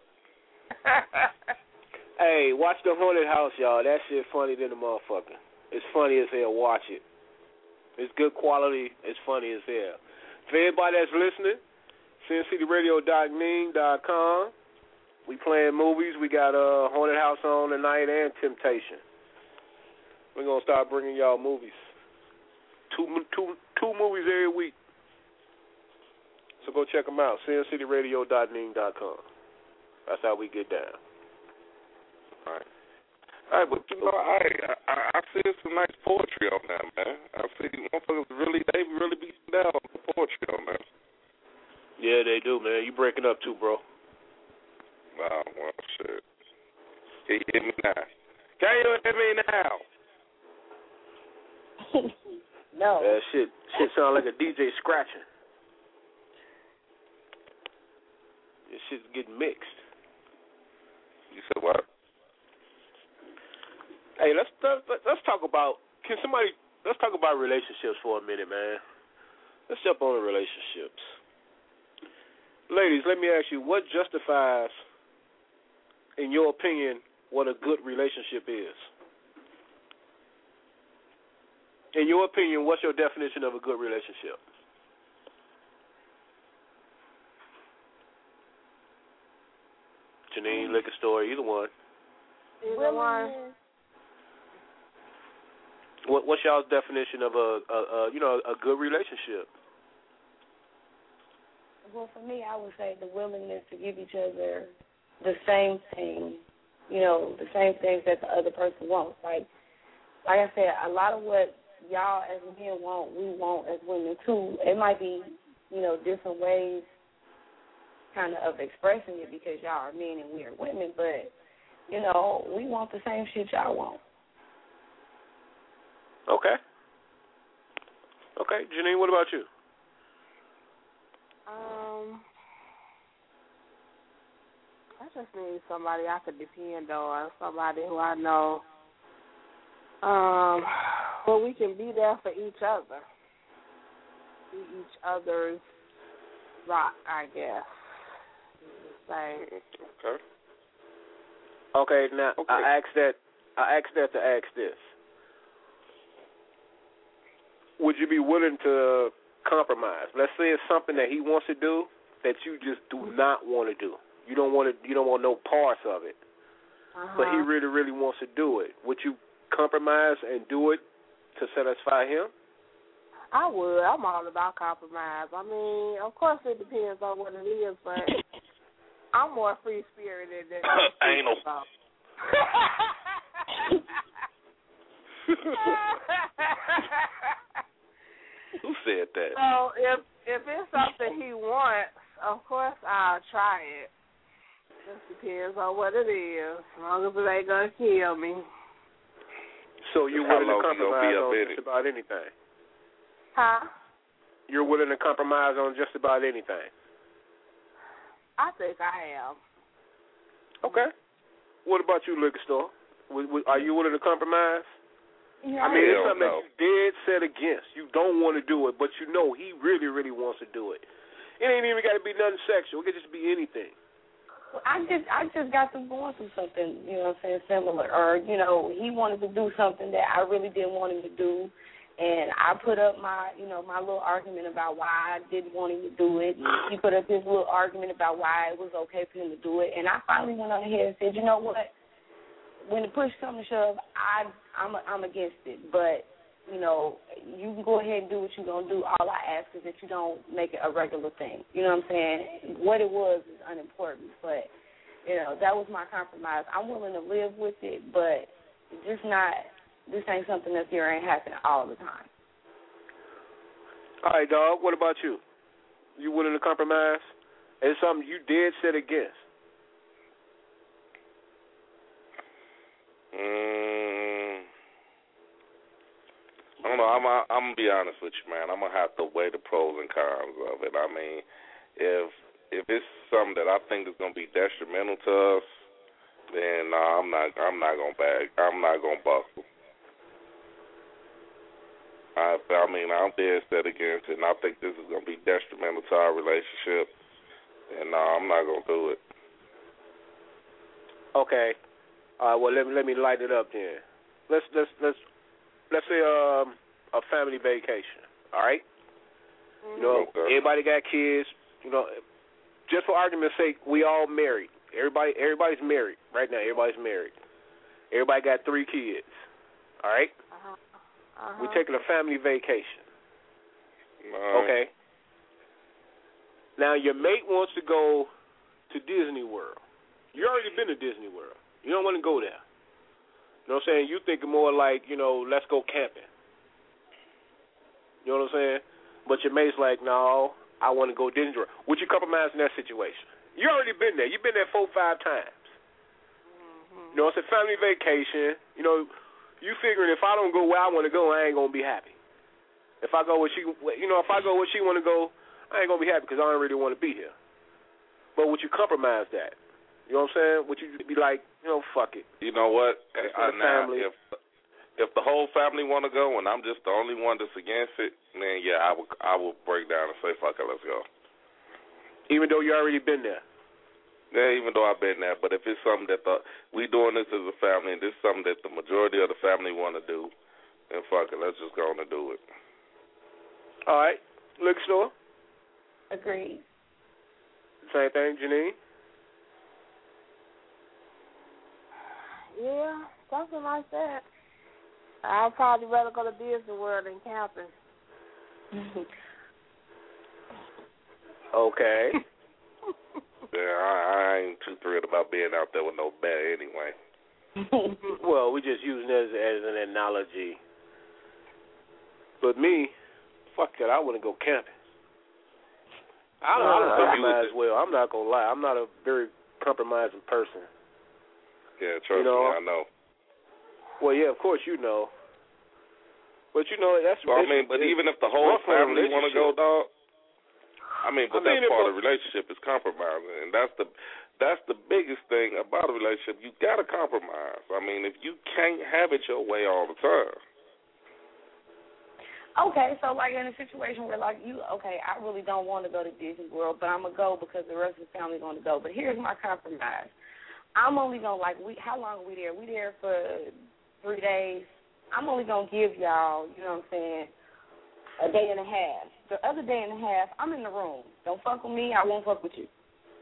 Hey, watch The Haunted House, y'all. That shit funny than a motherfucker. It's funny as hell. Watch it. It's good quality. It's funny as hell. For everybody that's listening, sin city radio dot ning dot com. We playing movies. We got uh, Haunted House on tonight and Temptation. We're going to start bringing y'all movies. Two, two, two movies every week. So go check them out. sin city radio dot ning dot com. That's how we get down. All right. All right, but you know, I I, I see some nice poetry on that, man. I see motherfuckers really, they really be down on the poetry on that. Yeah, they do, man. You breaking up too, bro. Wow, well, shit. Can you hear me now? Can you hear me now? No. That shit, shit sound like a D J scratching. This shit's getting mixed. You said what? Hey, let's let's talk about. Can somebody let's talk about relationships for a minute, man. Let's jump on the relationships. Ladies, let me ask you, what justifies, in your opinion, what a good relationship is? In your opinion, what's your definition of a good relationship? Janine, liquor store, either one. Either one. What, what's y'all's definition of a, a, a, you know, a good relationship? Well, for me, I would say the willingness to give each other the same thing, you know, the same things that the other person wants. Like, like I said, a lot of what y'all as men want, we want as women too. It might be, you know, different ways kind of of expressing it because y'all are men and we are women, but, you know, we want the same shit y'all want. Okay. Okay, Janine, what about you? Um, I just need somebody I could depend on, somebody who I know, um, where we can be there for each other, be each other's rock, I guess. Say. Okay. Okay, now okay. I asked that. I asked that to ask this. Would you be willing to compromise? Let's say it's something that he wants to do that you just do not want to do. You don't want to. You don't want no parts of it. uh-huh. but he really, really wants to do it. Would you compromise and do it to satisfy him? I would. I'm all about compromise. I mean, of course it depends on what it is, but I'm more free spirited than anal. Who said that? So if if it's something he wants, of course I'll try it. Just depends on what it is. As long as it ain't gonna kill me. So you're willing to compromise on just about anything? Huh? You're willing to compromise on just about anything? I think I am. Okay. What about you, liquor store? Are you willing to compromise? Yeah, I mean, it's something no. that you dead set against. You don't want to do it, but you know he really, really wants to do it. It ain't even got to be nothing sexual. It could just be anything. Well, I just I just got them going through something, you know what I'm saying, similar. Or, you know, he wanted to do something that I really didn't want him to do. And I put up my, you know, my little argument about why I didn't want him to do it. And he put up his little argument about why it was okay for him to do it. And I finally went on ahead and said, you know what? When the push comes to shove, I, I'm, I'm against it. But, you know, you can go ahead and do what you're going to do. All I ask is that you don't make it a regular thing. You know what I'm saying? What it was is unimportant. But, you know, that was my compromise. I'm willing to live with it, but just not, this ain't something that's here ain't happening all the time. All right, dog, what about you? You willing to compromise? It's something you dead set against. Mm, I don't know. I'm I'm gonna be honest with you, man. I'm gonna have to weigh the pros and cons of it. I mean, if if it's something that I think is gonna be detrimental to us, then uh, I'm not I'm not gonna bag. I'm not gonna buckle. I I mean I'm dead set against it, and I think this is gonna be detrimental to our relationship, and uh, I'm not gonna do it. Okay. All right, well, let me let me light it up then. Let's let's let's let's say um, a family vacation. All right. Mm-hmm. You know, okay. Everybody got kids. You know, just for argument's sake, we all married. Everybody everybody's married right now. Everybody's married. Everybody got three kids. All right. Uh-huh. Uh-huh. We're taking a family vacation. Uh, okay. Now your mate wants to go to Disney World. You already been to Disney World. You don't want to go there. You know what I'm saying? You thinking more like, you know, let's go camping. You know what I'm saying? But your mate's like, no, I want to go Disney World. Would you compromise in that situation? You already been there. You've been there four, five times. Mm-hmm. You know, it's a family vacation. You know, you figuring if I don't go where I want to go, I ain't going to be happy. If I go where she, you know, if I go where she want to go, I ain't going to be happy because I don't really want to be here. But would you compromise that? You know what I'm saying? Would you be like, you know, fuck it? You know what? I, now, family. if if the whole family want to go and I'm just the only one that's against it, then yeah, I would I would break down and say, fuck it, let's go. Even though you already been there. Yeah, even though I've been there, but if it's something that the, we doing this as a family and this is something that the majority of the family want to do, then fuck it, let's just go on and do it. All right, liquor store. Agreed. Same thing, Janine. Yeah, something like that. I'd probably rather go to Disney World than camping. Okay. Yeah, I, I ain't too thrilled about being out there with no bear anyway. Well, we're just using it as, as an analogy. But me, fuck that, I want to go camping. I don't, I don't compromise well. I'm not going to lie. I'm not a very compromising person. Yeah, trust you know, me, I know. Well, yeah, of course you know. But, you know, that's... Well, I mean, but even if the whole family want to go, dog, I mean, but I mean, that's part of the relationship is compromising, and that's the that's the biggest thing about a relationship. You got to compromise. I mean, if you can't have it your way all the time. Okay, so like in a situation where like you, okay, I really don't want to go to Disney World, but I'm going to go because the rest of the family going to go. But here's my compromise. I'm only going to, like, we. how long are we there? We there for three days. I'm only going to give y'all, you know what I'm saying, a day and a half. The other day and a half, I'm in the room. Don't fuck with me. I won't fuck with you.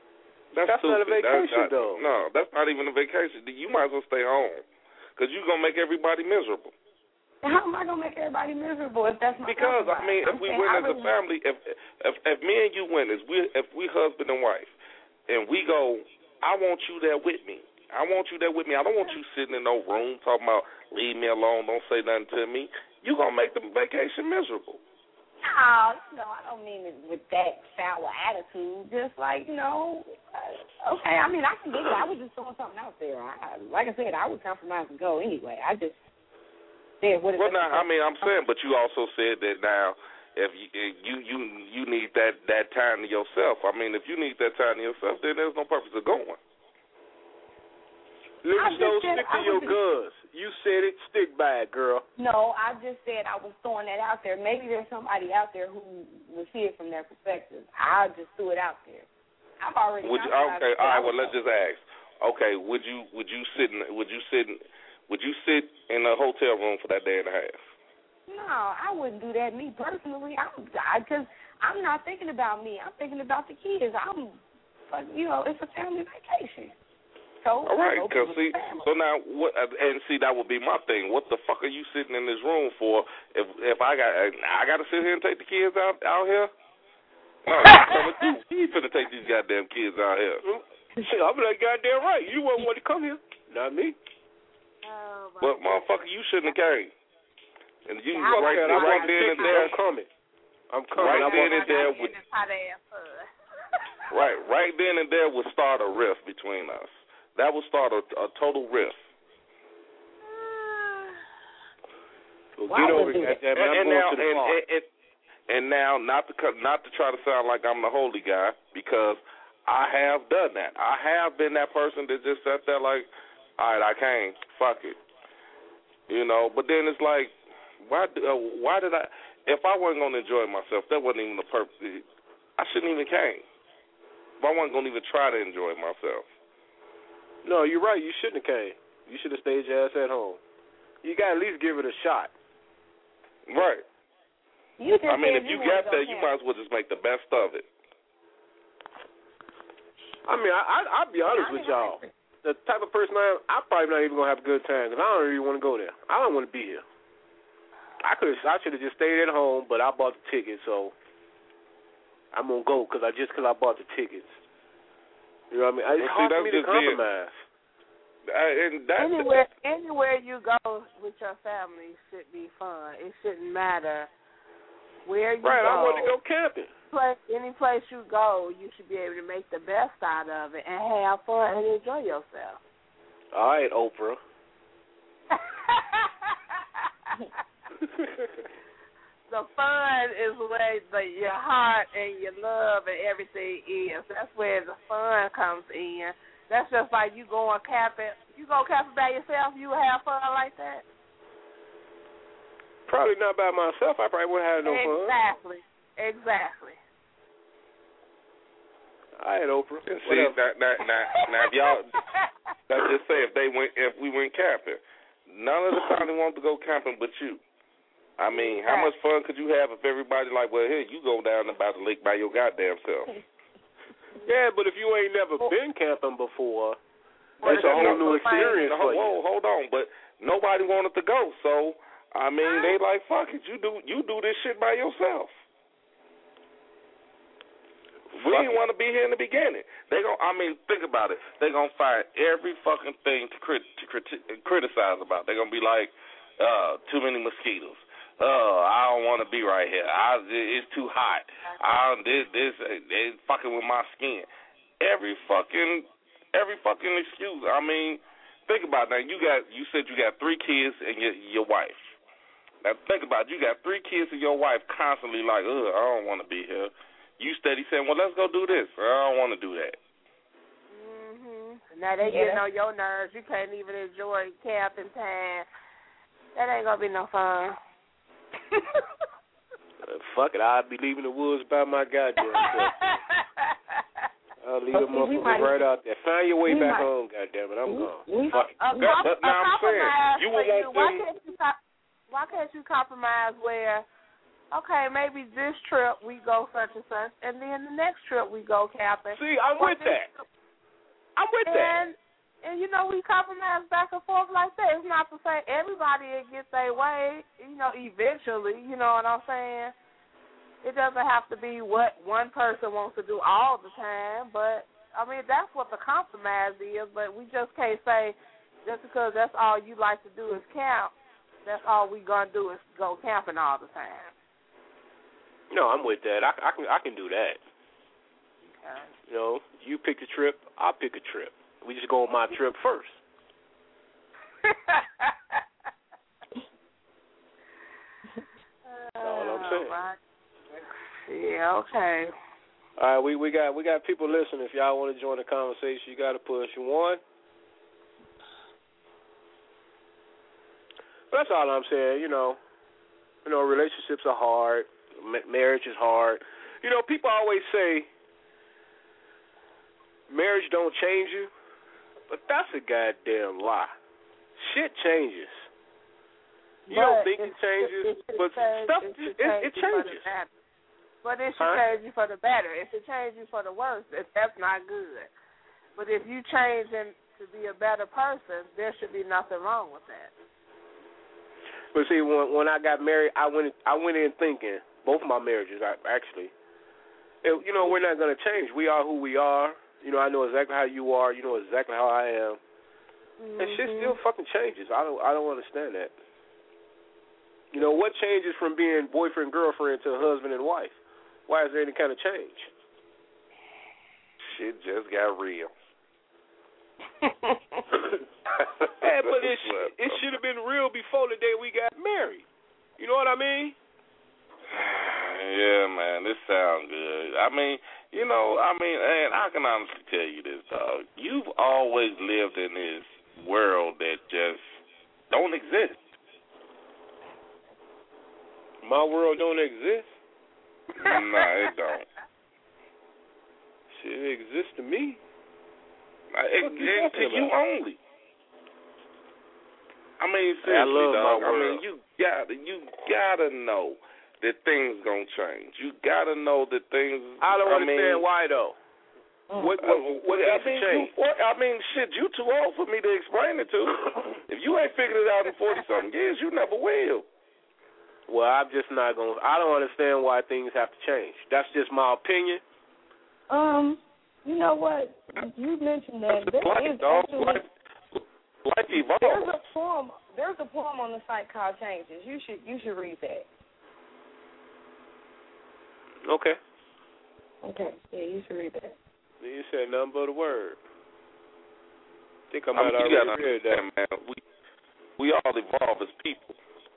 That's, that's not a vacation, that's not, though. No, that's not even a vacation. You might as well stay home because you're going to make everybody miserable. How am I going to make everybody miserable if that's my Because, I mean, if I'm we saying, went I as really... a family, if, if if me and you went, as we, if we husband and wife, and we go, I want you there with me. I want you there with me. I don't want you sitting in no room talking about leave me alone, don't say nothing to me. You're going to make the vacation miserable. No, no, I don't mean it with that sour attitude. Just like, you know, uh, okay, I mean, I can get it. I was just throwing something out there. I, like I said, I would compromise and go anyway. I just said what it Well, now, I mean, I'm saying, but you also said that now if you you you, you need that, that time to yourself. I mean, if you need that time to yourself, then there's no purpose of going. Livingstone, stick to your guns. You said it, stick by it, girl. No, I just said I was throwing that out there. Maybe there's somebody out there who will see it from their perspective. I just threw it out there. I've already. Would you, okay, all right. Well, let's just ask. Okay, would you would you sit in would you sit in, would you sit in a hotel room for that day and a half? No, I wouldn't do that. Me personally, I'm because I'm not thinking about me. I'm thinking about the kids. I'm, you know, it's a family vacation. So, all right, because see, so now what? And see, that would be my thing. What the fuck are you sitting in this room for? If if I got I got to sit here and take the kids out out here? No, you you finna take these goddamn kids out here. Shit, I'm like goddamn right. You wouldn't want to come here, not me. Oh, but motherfucker, you shouldn't have came. And you yeah, right, said, right, right then and there. I'm coming. I'm coming. Right I'm then and there would. Right, right then and there would start a rift between us. That would start a, a total rift. Well, get over it, goddamn it. I'm and, going now, to the and, park. and, and, and now, not to not to try to sound like I'm the holy guy, because I have done that. I have been that person that just sat there like, all right, I came, fuck it, you know. But then it's like, why? Uh, why did I? If I wasn't going to enjoy myself, that wasn't even the purpose. I shouldn't even came. If I wasn't going to even try to enjoy myself. No, you're right. You shouldn't have came. You should have stayed your ass at home. You got to at least give it a shot. Right. You I mean, if you got there, you might as well just make the best of it. I mean, I, I, I'll be honest with y'all. The type of person I am, I'm probably not even going to have a good time because I don't really want to go there. I don't want to be here. I could, I should have just stayed at home, but I bought the ticket, so I'm going to go because I just because I bought the tickets. You know what I mean? It's well, hard see, for me to compromise. I, and that's anywhere, anywhere you go with your family should be fun. It shouldn't matter where you right, go. Right, I want to go camping. Place, any place you go, you should be able to make the best out of it and have fun and enjoy yourself. All right, Oprah. The fun is where the, your heart and your love and everything is. That's where the fun comes in. That's just like you going camping. You go camping by yourself, you have fun like that? Probably not by myself. I probably wouldn't have no fun. Exactly. Exactly. All right, Oprah. And see, now, now, now, now, if y'all, let's just say if they went, if we went camping, none of the family wanted to go camping but you. I mean, how much fun could you have if everybody like, well, here, you go down by the lake by your goddamn self? Yeah, but if you ain't never been camping before, that's a whole new experience for you. Whoa, hold on, but nobody wanted to go, so I mean, they like, fuck it, you do, you do this shit by yourself. We didn't want to be here in the beginning. They gon', I mean, think about it. They gonna find every fucking thing to, crit, to criti- criticize about. They gonna be like, uh, too many mosquitoes. Oh, I don't want to be right here. I, it's too hot. I this this they fucking with my skin. Every fucking every fucking excuse. I mean, think about it. Now you got you said you got three kids and your your wife. Now think about it. You got three kids and your wife constantly like, ugh, I don't want to be here. You steady saying, well, let's go do this. I don't want to do that. Mhm. Now they Yeah. getting on your nerves. You can't even enjoy camping time. That ain't gonna be no fun. uh, fuck it, I'll be leaving the woods by my goddamn self. I'll leave the motherfuckers right out there. Find your way back might, home, goddamn it, I'm we, gone. We, fuck a, a, it. a, But now I'm saying, you will want you. Why can't you, why can't you compromise where, okay, maybe this trip we go such and such, and then the next trip we go camping. See, I'm or with this, that. I'm with and, that. And, you know, we compromise back and forth like that. It's not to say everybody will get their way, you know, eventually, you know what I'm saying? It doesn't have to be what one person wants to do all the time, but, I mean, that's what the compromise is, but we just can't say just because that's all you like to do is camp, that's all we going to do is go camping all the time. No, I'm with that. I, I can I can do that. Okay. You know, you pick a trip, I'll pick a trip. We just go on my trip first. That's all I'm saying. Right. Yeah, okay. All right, we, we got we got people listening. If y'all want to join the conversation, you got to push one. But that's all I'm saying. You know, you know, relationships are hard. Ma- marriage is hard. You know, people always say marriage don't change you. But that's a goddamn lie. Shit changes. You but don't think it changes, it, it but change, stuff it, it, change it changes. But it should huh? change you for the better. If it changes you for the worse, that's not good. But if you change him to be a better person, there should be nothing wrong with that. But see, when when I got married, I went I went in thinking both of my marriages actually, it, you know, we're not going to change. We are who we are. You know, I know exactly how you are. You know exactly how I am. Mm-hmm. And shit still fucking changes. I don't I don't understand that. You know, what changes from being boyfriend, girlfriend to husband and wife? Why is there any kind of change? Shit just got real. Hey, but it, sh- it should have been real before the day we got married. You know what I mean? Yeah, man, this sounds good. I mean, you know, I mean, and I can honestly tell you this, dog. You've always lived in this world that just don't exist. My world don't exist? Nah, it don't. Shit, it exists to me. Nah, it exists to you only. I mean, seriously, I love dog. my I world. mean, you gotta, you gotta know that things gonna change. You gotta know that things. I don't I understand mean, why though. What what, uh, what I needs mean, to change? You, I mean, shit, you too old for me to explain it to. If you ain't figured it out in forty something years, you never will. Well, I'm just not gonna. I don't understand why things have to change. That's just my opinion. Um, you know what? You mentioned that there life, is dog. actually Life, life evolves. there's a poem. There's a poem on the site called Changes. You should you should read that. Okay. Okay. Yeah, you should read that. You said nothing but a word. I think I I might mean, you gotta already read that. understand, man. We we all evolve as people.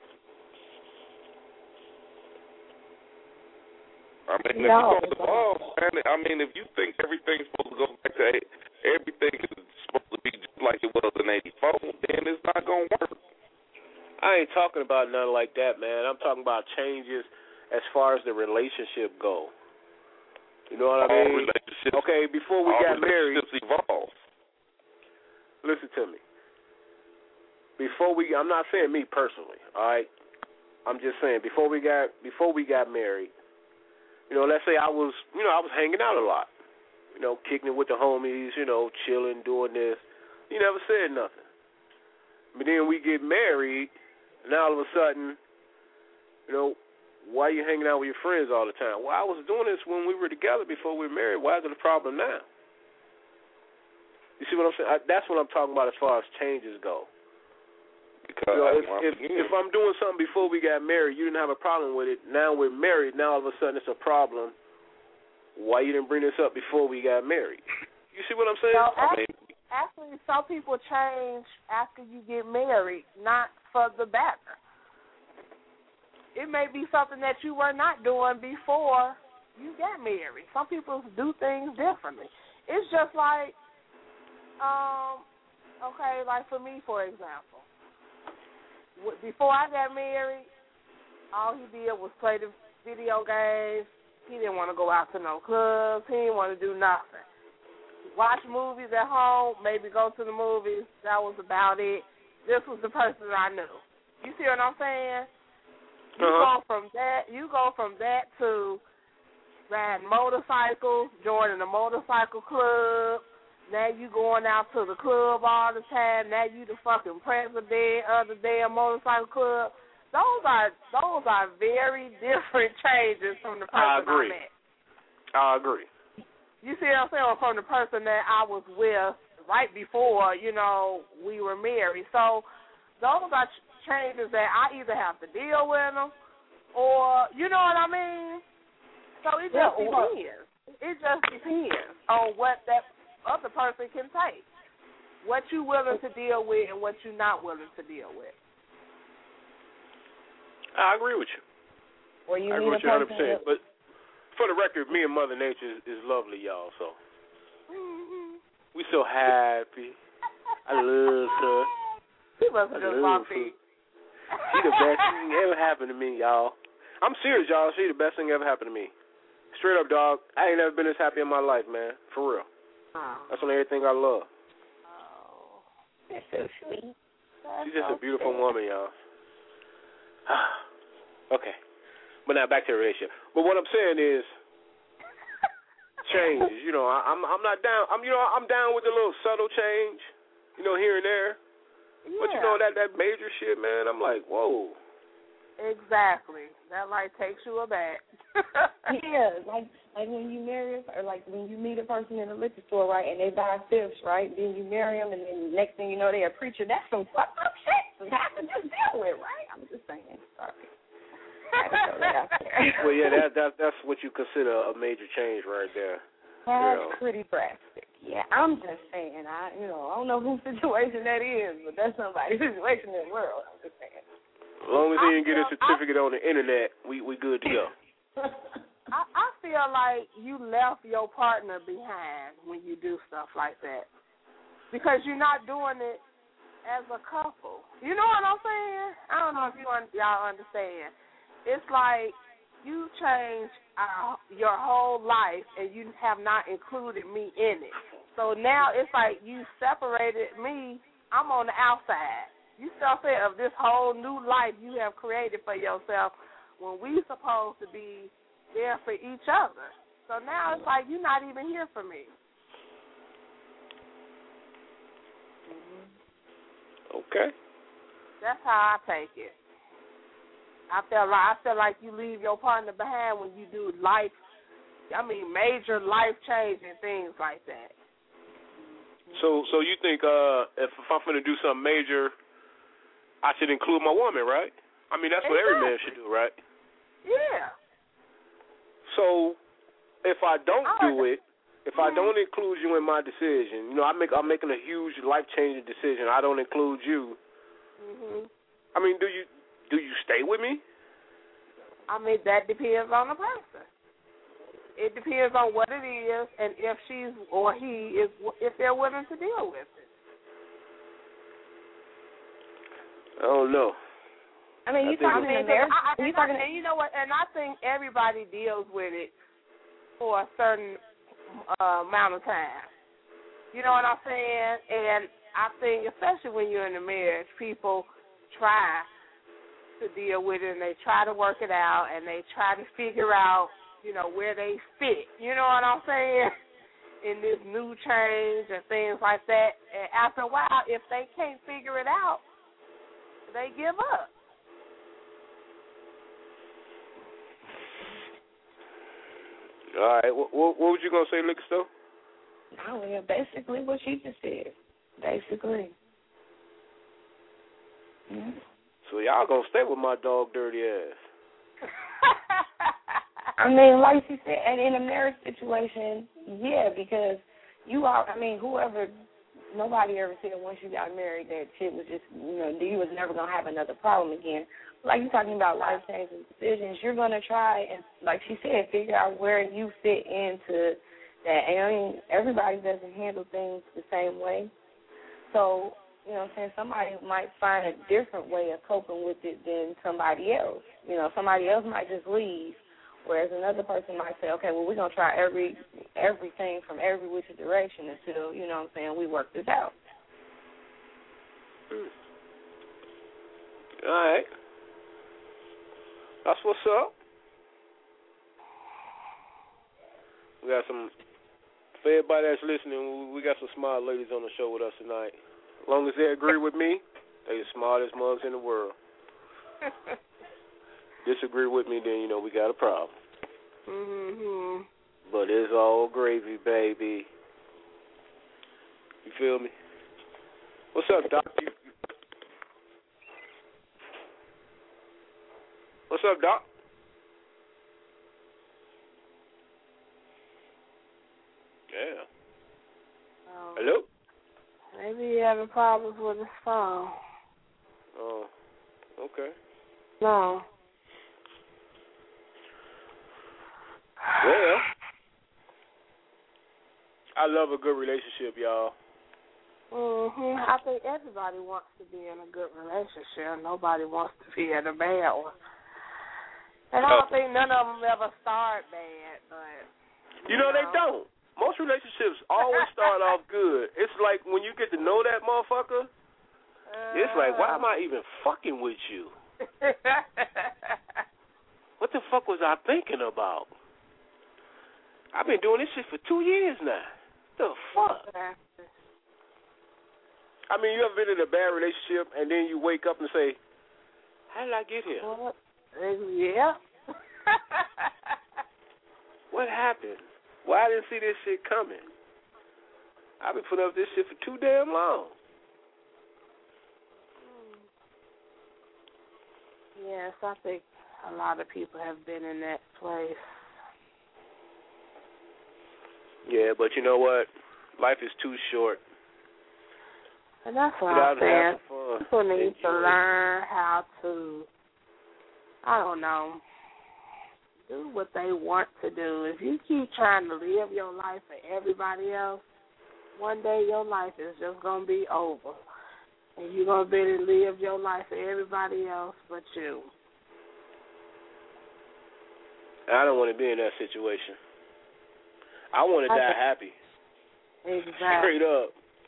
I mean, if No, you don't evolve, man, I mean, if you think everything's supposed to go back to everything is supposed to be just like it was in eighty-four, then it's not gonna work. I ain't talking about nothing like that, man. I'm talking about changes as far as the relationship go. You know what I all mean? Relationships, okay, before we all got married, relationships evolve. Listen to me. Before we, I'm not saying me personally, all right? I'm just saying before we got before we got married. You know, let's say I was, you know, I was hanging out a lot. You know, kicking it with the homies, you know, chilling, doing this. You never said nothing. But then we get married, and all of a sudden, you know, why are you hanging out with your friends all the time? Well, I was doing this when we were together before we were married. Why is it a problem now? You see what I'm saying? I, that's what I'm talking about as far as changes go. Because you know, if, if, if I'm doing something before we got married, you didn't have a problem with it. Now we're married. Now all of a sudden it's a problem. Why you didn't bring this up before we got married? You see what I'm saying? So I actually, mean, actually, some people change after you get married, not for the better. It may be something that you were not doing before you got married. Some people do things differently. It's just like, um, okay, like for me, for example. Before I got married, all he did was play the video games. He didn't want to go out to no clubs. He didn't want to do nothing. Watch movies at home, maybe go to the movies. That was about it. This was the person I knew. You see what I'm saying? You uh-huh. go from that. You go from that to riding motorcycles, joining a motorcycle club, Now you going out to the club all the time. Now you the fucking president of the damn motorcycle club. Those are those are very different changes from the person I agree. I met. I agree. You see what I'm saying? From the person that I was with right before, you know, we were married. So those are ch- changes that I either have to deal with them or, you know what I mean? So it just Yeah, depends. It just depends on what that other person can take, what you willing to deal with and what you're not willing to deal with. I agree with you. Or you I need agree a with you one hundred person. percent. But for the record, me and Mother Nature is, is lovely, y'all. So Mm-hmm. we so happy. I love her. He must have I just love walked her. in. She the best thing ever happened to me, y'all. I'm serious, y'all. She the best thing ever happened to me. Straight up, dog. I ain't never been this happy in my life, man. For real. Oh. That's on everything I love. Oh. That's so sweet. That's She's just so a beautiful sweet. woman, y'all. Okay. But now back to the relationship. But what I'm saying is changes. You know, I, I'm I'm not down. I'm you know I'm down with the little subtle change. You know, here and there. Yeah. But you know that that major shit, man. I'm like, whoa. Exactly. That like takes you aback. Yeah, like like when you marry, or like when you meet a person in a liquor store, right, and they buy fifths, right, then you marry them, and then next thing you know, they're a preacher. That's some fucked up shit to have to just deal with, right? I'm just saying. Sorry. Well, yeah, that that that's what you consider a major change right there. That's you know. pretty drastic. Yeah, I'm just saying. I, you know, I don't know whose situation that is, but that's somebody's situation in the world. I'm just saying. As long as he didn't get a I feel- certificate on the internet, we we good to go. I, I feel like you left your partner behind when you do stuff like that because you're not doing it as a couple. You know what I'm saying? I don't know if you un- y'all understand. It's like you changed uh, your whole life and you have not included me in it. So now it's like you separated me. I'm on the outside. You still say of this whole new life you have created for yourself when we supposed to be there for each other. So now it's like you're not even here for me. Okay. That's how I take it. I feel like I feel like you leave your partner behind when you do life. I mean, major life changing things like that. So so you think uh, if, if I'm going to do something major, I should include my woman, right? I mean, that's what Exactly. every man should do, right? Yeah. So if I don't I do it, if I Mhm. don't include you in my decision, you know, I make I'm making a huge life changing decision. I don't include you. Mhm. I mean, do you do you stay with me? I mean, that depends on the person. It depends on what it is and if she's or he is if they're willing to deal with it. I don't know. I mean, you I think talking I mean, to marriage? I, I, You and, talking I, and you know what? And I think everybody deals with it for a certain uh, amount of time. You know what I'm saying? And I think, especially when you're in a marriage, people try to deal with it and they try to work it out and they try to figure out, you know, where they fit. You know what I'm saying? In this new change and things like that. And after a while, if they can't figure it out, they give up. All right. What, what, what was you gonna say, Lickstow? Oh, yeah, basically what you just said. Basically. Yeah. So y'all gonna stay with my dog dirty ass? I mean, like you said, and in a marriage situation, yeah, because you are, I mean, whoever, nobody ever said once you got married that shit was just, you know, you was never going to have another problem again. Like you're talking about life-changing decisions, you're going to try and, like she said, figure out where you fit into that. And I mean, everybody doesn't handle things the same way. So, you know what I'm saying, somebody might find a different way of coping with it than somebody else. You know, somebody else might just leave, whereas another person might say, okay, well, we're going to try every everything from every which direction until, you know what I'm saying, we work this out. Hmm. All right. That's what's up. We got some For everybody that's listening, we got some smart ladies on the show with us tonight. As long as they agree with me, they the smartest mugs in the world. Disagree with me, then you know we got a problem. Mm-hmm. But it's all gravy, baby. You feel me? What's up, Doc? You... What's up, Doc? Yeah. Um, Hello? Maybe you're having problems with his phone. Oh, okay. No. Well, I love a good relationship, y'all. Mhm. I think everybody wants to be in a good relationship. Nobody wants to be in a bad one. And I don't think none of them ever start bad, but you know, you know they don't. Most relationships always start off good. It's like when you get to know that motherfucker, uh, it's like, why am I even fucking with you? What the fuck was I thinking about? I've been doing this shit for two years now. The fuck? I mean, you ever been in a bad relationship and then you wake up and say, how did I get here? What? Yeah. What happened? Why I didn't see this shit coming? I've been putting up this shit for too damn long. Yes, I think a lot of people have been in that place. Yeah, but you know what? Life is too short. And that's what I'm saying. People need to learn how to, I don't know, do what they want to do. If you keep trying to live your life for everybody else, one day your life is just going to be over. And you're going to be able to live your life for everybody else but you. I don't want to be in that situation. I want to die happy. Exactly. Straight up.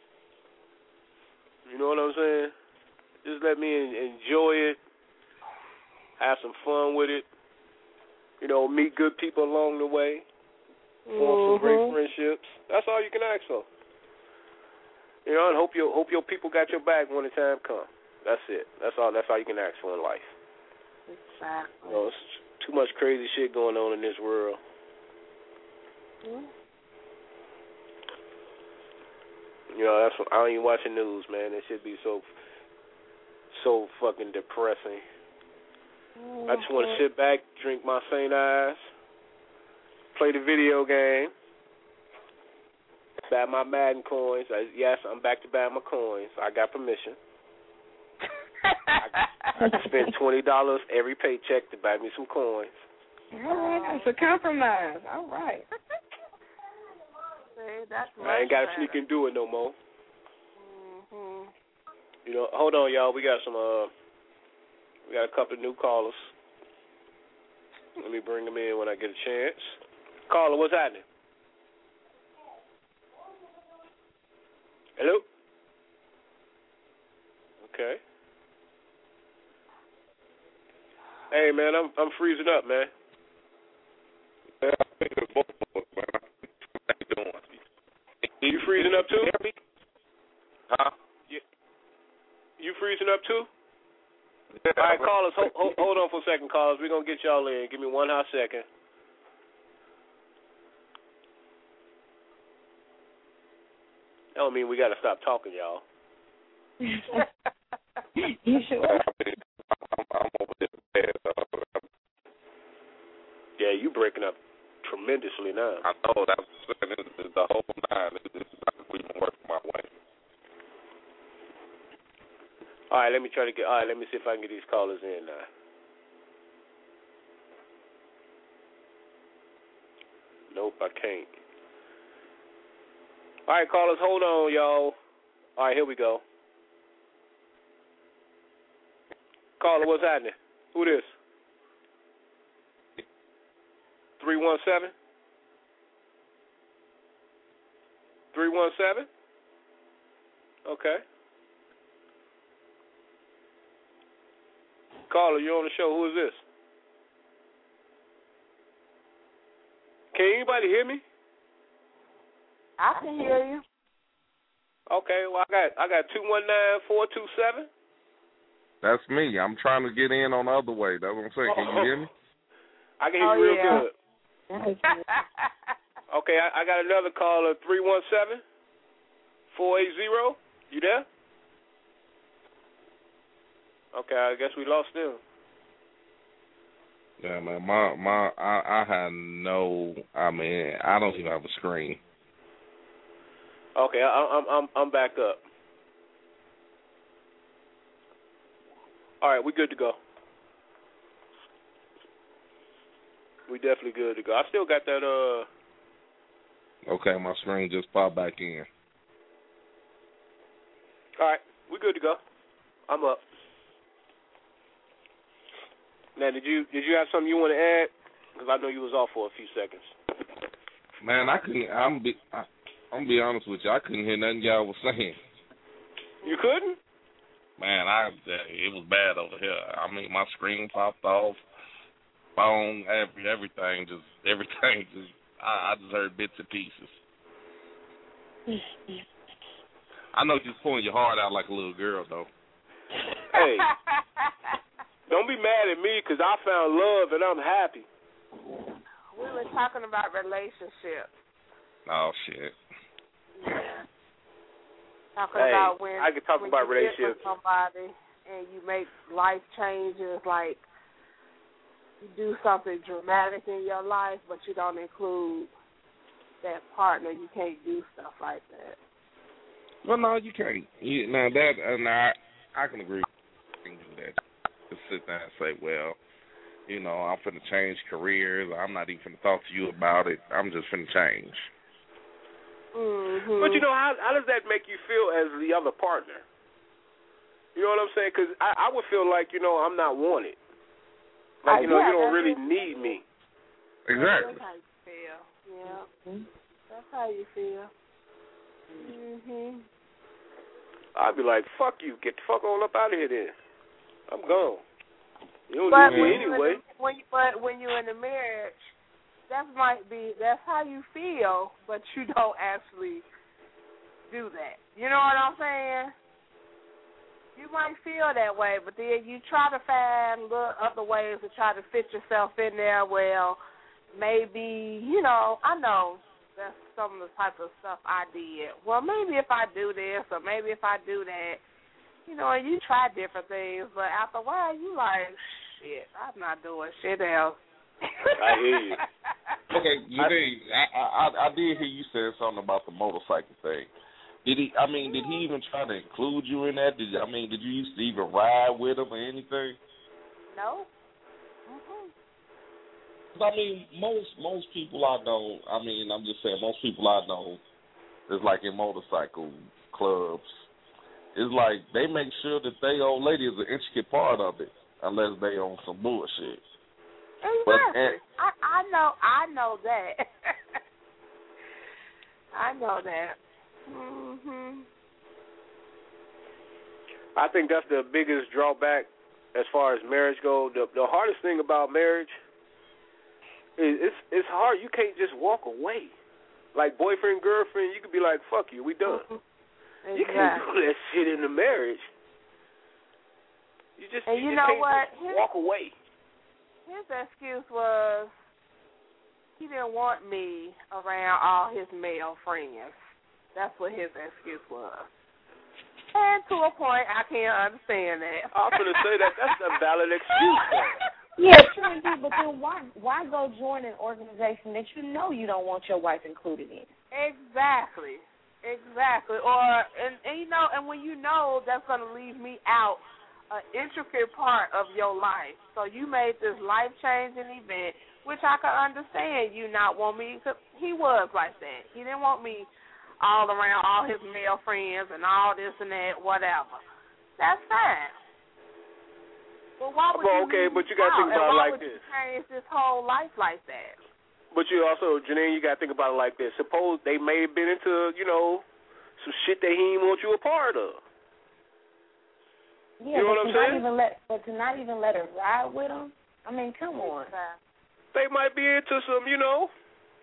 You know what I'm saying? Just let me enjoy it, have some fun with it, you know, meet good people along the way, mm-hmm. form some great friendships. That's all you can ask for. You know, and hope your hope your people got your back when the time comes. That's it. That's all. That's all you can ask for in life. Exactly. You know, it's too much crazy shit going on in this world. Mm-hmm. You know, that's what, I don't even watch the news, man. It should be so, so fucking depressing. Mm-hmm. I just want to sit back, drink my Saint Ives, play the video game, buy my Madden coins. I, yes, I'm back to buying my coins. I got permission. I, I spend twenty dollars every paycheck to buy me some coins. All right, that's a compromise. All right. See, that's I ain't got to sneak and do it no more. Mm-hmm. You know, hold on, y'all. We got some. Uh, we got a couple of new callers. Let me bring them in when I get a chance. Caller, what's happening? Hello? Okay. Hey, man, I'm I'm freezing up, man. Yeah, I think it's both of us, man. How you doing? You freezing up too? Huh? You, you freezing up too? Yeah, all right, callers, hold, hold, hold on for a second, callers. We're going to get y'all in. Give me one hot second. That don't mean we got to stop talking, y'all. You sure? I mean, I'm, I'm over there bad, uh, yeah, you breaking up tremendously now. I know. That's this is the whole nine. This is not even working my way. All right, let me try to get. All right, let me see if I can get these callers in now. Nope, I can't. All right, callers, hold on, y'all. All right, here we go. Caller, what's happening? Who this? three one seven? three one seven? Okay. Caller, you're on the show. Who is this? Can anybody hear me? I can hear you. Okay, well, I got I got two one nine four two seven. That's me. I'm trying to get in on the other way. That's what I'm saying. Can you hear me? I can hear oh, you real yeah. good. Okay, I, I got another caller, three one seven, four eight zero. You there? Okay, I guess we lost them. Yeah, man. My my I, I had no. I mean, I don't even have a screen. Okay, I, I'm I'm I'm back up. All right, we good to go. We definitely good to go. I still got that. Uh. Okay, my screen just popped back in. All right, we good to go. I'm up. Now, did you did you have something you want to add? Because I know you was off for a few seconds. Man, I couldn't. I'm be. I, I'm gonna be honest with you. I couldn't hear nothing y'all was saying. You couldn't? Man, I it was bad over here. I mean, my screen popped off. Phone, every everything, just everything, just I, I just heard bits and pieces. I know you're pulling your heart out like a little girl, though. Hey, don't be mad at me because I found love and I'm happy. We were talking about relationships. Oh shit. Yeah. Talking hey, about when I can talk when about you relationships. Get with somebody and you make life changes, like you do something dramatic in your life, but you don't include that partner. You can't do stuff like that. Well, no, you can't. You, now that, and I, I can agree. You can do that. Just sit there and say, well, you know, I'm finna change careers. I'm not even finna talk to you about it. I'm just finna change. Mm-hmm. But you know, how how does that make you feel as the other partner? You know what I'm saying? Because I, I would feel like, you know, I'm not wanted. Like, you know, yeah, you don't really need me. Exactly. That's how you feel. Yeah. Mm-hmm. That's how you feel. Mhm. I'd be like, fuck you. Get the fuck on up out of here then. I'm gone. You don't but need me when anyway. You the, when you, but when you're in a marriage, that might be, that's how you feel, but you don't actually do that. You know what I'm saying? You might feel that way, but then you try to find little other ways to try to fit yourself in there. Well, maybe, you know, I know that's some of the type of stuff I did. Well, maybe if I do this or maybe if I do that, you know, and you try different things, but after a while you like, shit, I'm not doing shit else. I hear you. Okay, Janine, I, I, I did hear you say something about the motorcycle thing. Did he? I mean, did he even try to include you in that? Did I mean, did you used to even ride with him or anything? No. Mm-hmm. I mean, most most people I know. I mean, I'm just saying, most people I know is like in motorcycle clubs. It's like they make sure that they old lady is an intricate part of it, unless they on some bullshit. Exactly. But, and, I I know I know that. I know that. Mhm. I think that's the biggest drawback as far as marriage goes. The, the hardest thing about marriage is it's it's hard. You can't just walk away. Like boyfriend, girlfriend, you could be like, fuck you, we done. Exactly. You can't do that shit in the marriage. You just, and you, you just know can't what? just His, walk away. His excuse was he didn't want me around all his male friends. That's what his excuse was. And to a point, I can't understand that. I was going to say that that's a valid excuse. Yeah, sure indeed. But then why why go join an organization that you know you don't want your wife included in? Exactly. Exactly. Or and, and you know, and when you know that's going to leave me out an intricate part of your life. So you made this life-changing event, which I can understand you not want me, because he was like that. He didn't want me all around all his male friends and all this and that, whatever. That's fine. But why would well, you okay, leave but me you got to out? think about and it why like would this. You change this whole life like that? But you also, Janine, you got to think about it like this. Suppose they may have been into, you know, some shit that he didn't want you a part of. Yeah, you know but what I'm to saying? Not even let, but to not even let her ride with him, I mean, come on. They might be into some, you know,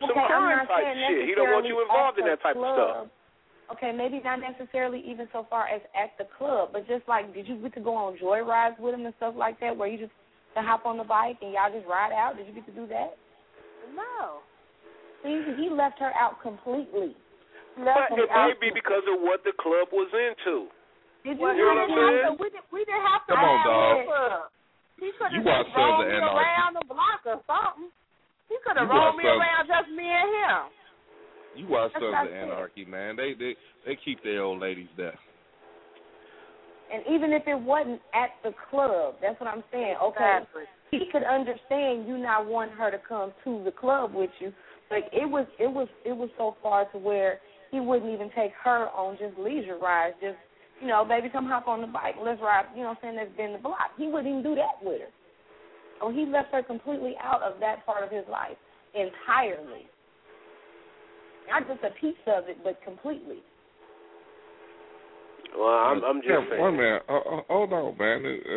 some okay, I'm current not type saying shit. He don't want you involved in that type club. of stuff. Okay, maybe not necessarily even so far as at the club, but just like, did you get to go on joy rides with him and stuff like that, where you just to hop on the bike and y'all just ride out? Did you get to do that? No. See, he left her out completely. But it may be because of what the club was into. Did you, well, you know what I'm saying? We, did, we didn't have to. Come on, dog. He could You have watch just Sons rolled of me Anarchy. around the block or something. He could have You rolled watch me Sons- around just me and him. You watch That's Sons not of it. Anarchy, man. They they they keep their old ladies there. And even if it wasn't at the club, that's what I'm saying. Okay, Exactly. he could understand you not wanting her to come to the club with you. Like it was, it was, it was so far to where he wouldn't even take her on just leisure rides. Just, you know, baby, come hop on the bike. Let's ride. You know what I'm saying? Let's bend the block. He wouldn't even do that with her. So he left her completely out of that part of his life entirely. Not just a piece of it, but completely. Well, I'm, I'm just yeah, saying. One minute. Uh, uh, hold on, man.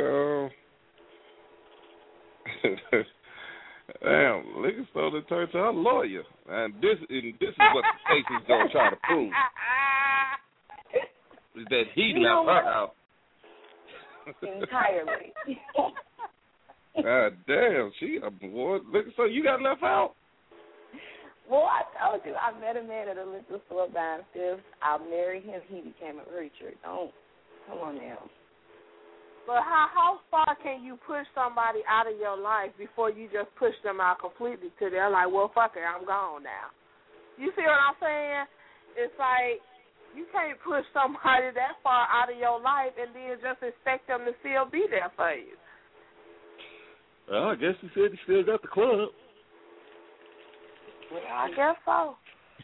Uh, damn, liquor store that turned to her lawyer, and this and this is what the case is gonna try to prove. Is that he You know left her what? out entirely. God damn, she a boy. Liquor store, you got left out. Well, I told you, I met a man at a liquor store buying fifths. I married him. He became a preacher. Don't, come on now. But how how far can you push somebody out of your life before you just push them out completely to they're like, well, fuck it, I'm gone now. You see what I'm saying? It's like you can't push somebody that far out of your life and then just expect them to still be there for you. Well, I guess he said he still got the club. Well, I guess so.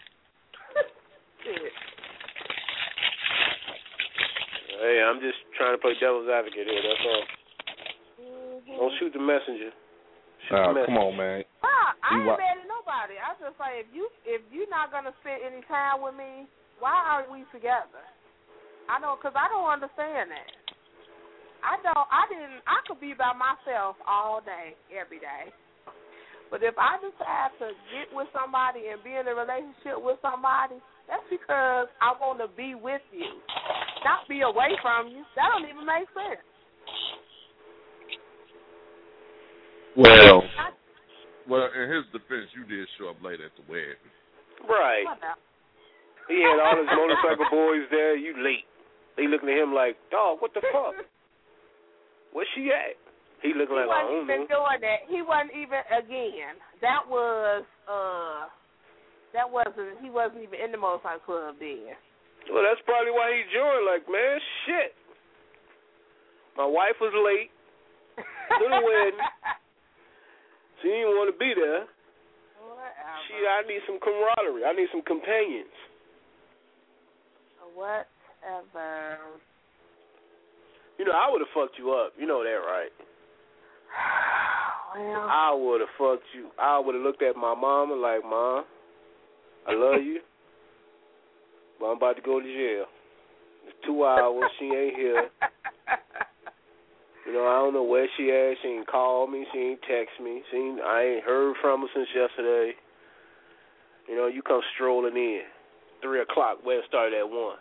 Hey, I'm just trying to play devil's advocate here. That's all. Mm-hmm. Don't shoot the messenger. Shoot Uh, the messenger. come on, man. Nah, I You ain't wa- mad at nobody. I just say if you if you're not gonna spend any time with me, why are we together? I know, cause I don't understand that. I don't. I didn't. I could be by myself all day, every day. But if I decide to get with somebody and be in a relationship with somebody, that's because I want to be with you, not be away from you. That don't even make sense. Well, well, in his defense, you did show up late at the wedding. Right. He had all his motorcycle boys there. You late. They looking at him like, dog, what the fuck? Where's she at? He looking He like, I wasn't don't even know. doing that. He wasn't even, again, that was, uh, that wasn't, he wasn't even in the motorcycle club then. Well, that's probably why he joined. Like, man, shit. My wife was late to the wedding. She didn't want to be there. Whatever. Shit, I need some camaraderie. I need some companions. Whatever. You know, I would have fucked you up. You know that, right? Well, I would have fucked you. I would have looked at my mama like, Mom, I love you, but I'm about to go to jail. It's two hours. She ain't here. You know, I don't know where she at. She ain't called me. She ain't text me. She ain't, I ain't heard from her since yesterday. You know, you come strolling in. Three o'clock. Where it started at one.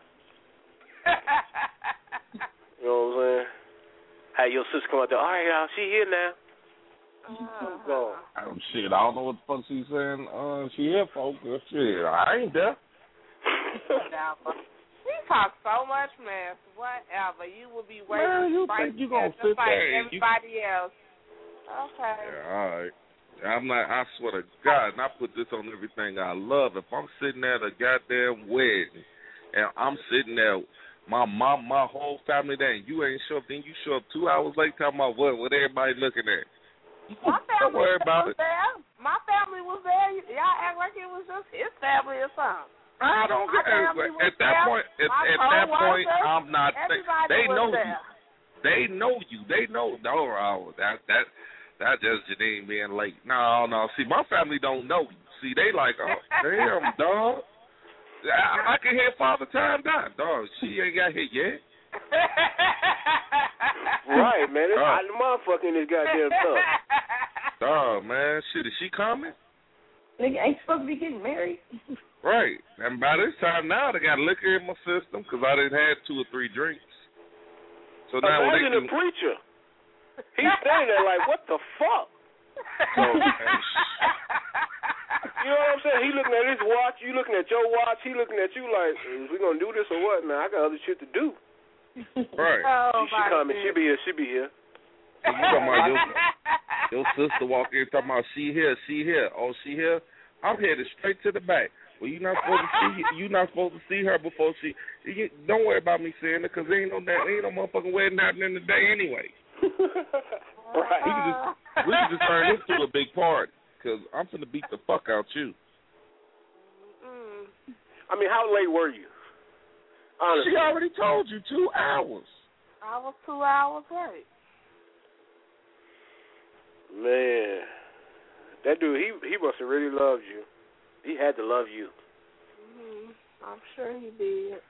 You know what I'm saying? Hey, your sister come out there. All right, y'all. She here now. uh, Go. Oh, shit, I don't know what the fuck she's saying. Uh, she here, folks. Uh, Shit, I ain't there. whatever. He talks so much mess. Whatever. You will be waiting. Man, you right think you there gonna just sit like there and you- everybody else. Okay. Yeah, all right. I'm like, I swear to God, and I put this on everything I love. If I'm sitting at a goddamn wedding and I'm sitting there, my mom, my whole family there, and you ain't show up, then you show up two hours late talking about what, what everybody looking at. My Don't family worry about was it. there. My family was there. Y'all act like it was just his family or something. I don't My care. family was At that there. point, at, My at that point, coworkers, I'm not. everybody They was know there. you. They know you. They know. No, oh, that that that just Janine being late. No, no. See, my family don't know you. See, they like, oh, damn, dog. I, I can hear Father Time die. Dog, she ain't got hit yet. Right, man. It's Uh. hot in the motherfucker in this goddamn tub. Dog, man. Shit, is she coming? Nigga ain't supposed to be getting married. Right. And by this time now, they got liquor in my system because I done had two or three drinks. So now Imagine they the preacher. He's standing there like, what the fuck? So, you know what I'm saying? He looking at his watch, you looking at your watch, he looking at you like, is we gonna do this or what? Now I got other shit to do. Right. Oh, she she coming, she be here, she be here. So you talking about your, your sister walk in talking about she here, she here, oh she here. I'm headed straight to the back. Well, you not supposed to see you not supposed to see her before she. You, don't worry about me saying it because there ain't no there ain't no motherfucking wedding happening today anyway. Right. We can just we can just turn this to a big party because I'm finna beat the fuck out you. Mm. I mean, how late were you? Honestly. She already told you two hours. I was two hours late. Man, that dude, he he must have really loved you. He had to love you. Mm-hmm. I'm sure he did.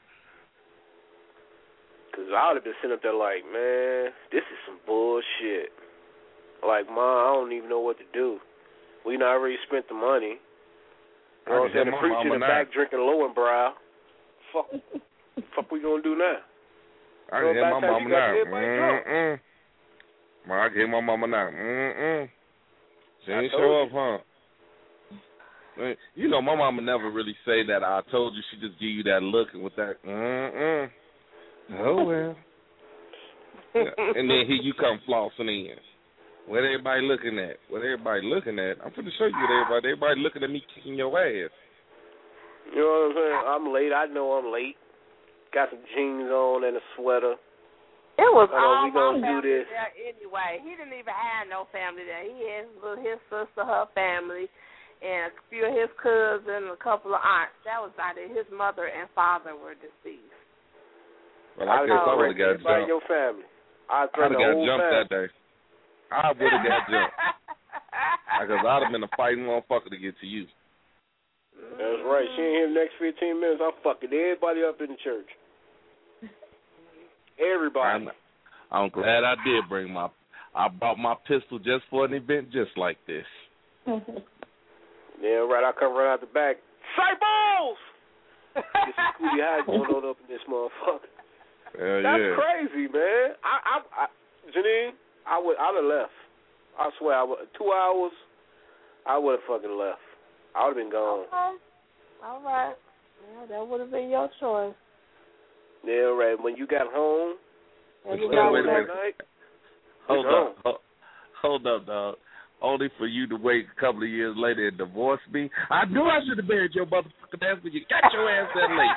Because I would have been sitting up there like, man, this is some bullshit. Like, Mom, I don't even know what to do. We not already spent the money. You know what I'm saying? The preacher in the back drinking Lowenbrow. Fuck, fuck we going to do now? I can hear my mama now. Mm-mm. I can hear my mama now. Mm-mm. She ain't show up, huh? You know, my mama never really say that I told you. She just give you that look and with that, mm-mm. Oh, well. Yeah. And then here you come flossing in. What everybody looking at? What everybody looking at? I'm going to show you what everybody, everybody looking at me kicking your ass. You know what I'm saying? I'm late. I know I'm late. Got some jeans on and a sweater. It was oh, all we my gonna family do this. there anyway. He didn't even have no family there. He had his sister, her family, and a few of his cousins and a couple of aunts. That was about it. His mother and father were deceased. Well, I guess I would have got jumped. Your family. I would have got jumped family. that day. I would have got jumped. Because I'd have been a fighting motherfucker to get to you. That's right. She ain't here the next fifteen minutes. I'm fucking everybody up in the church. Everybody. I'm, I'm glad I did bring my. I brought my pistol just for an event just like this. Yeah, right. I come right out the back. Cyballs! Get some Scooty High going on up in this motherfucker. Hell That's yeah. crazy, man. I, I, I, Janine, I would, I'd have left. I swear, I would. Two hours, I would have fucking left. I would have been gone. Okay. All right. Yeah, that would have been your choice. Yeah, right. When you got home, and you got wait a minute. Night, hold up. Hold, hold up, dog. Only for you to wait a couple of years later and divorce me. I knew I should have married your motherfucking ass, but you got your ass that late.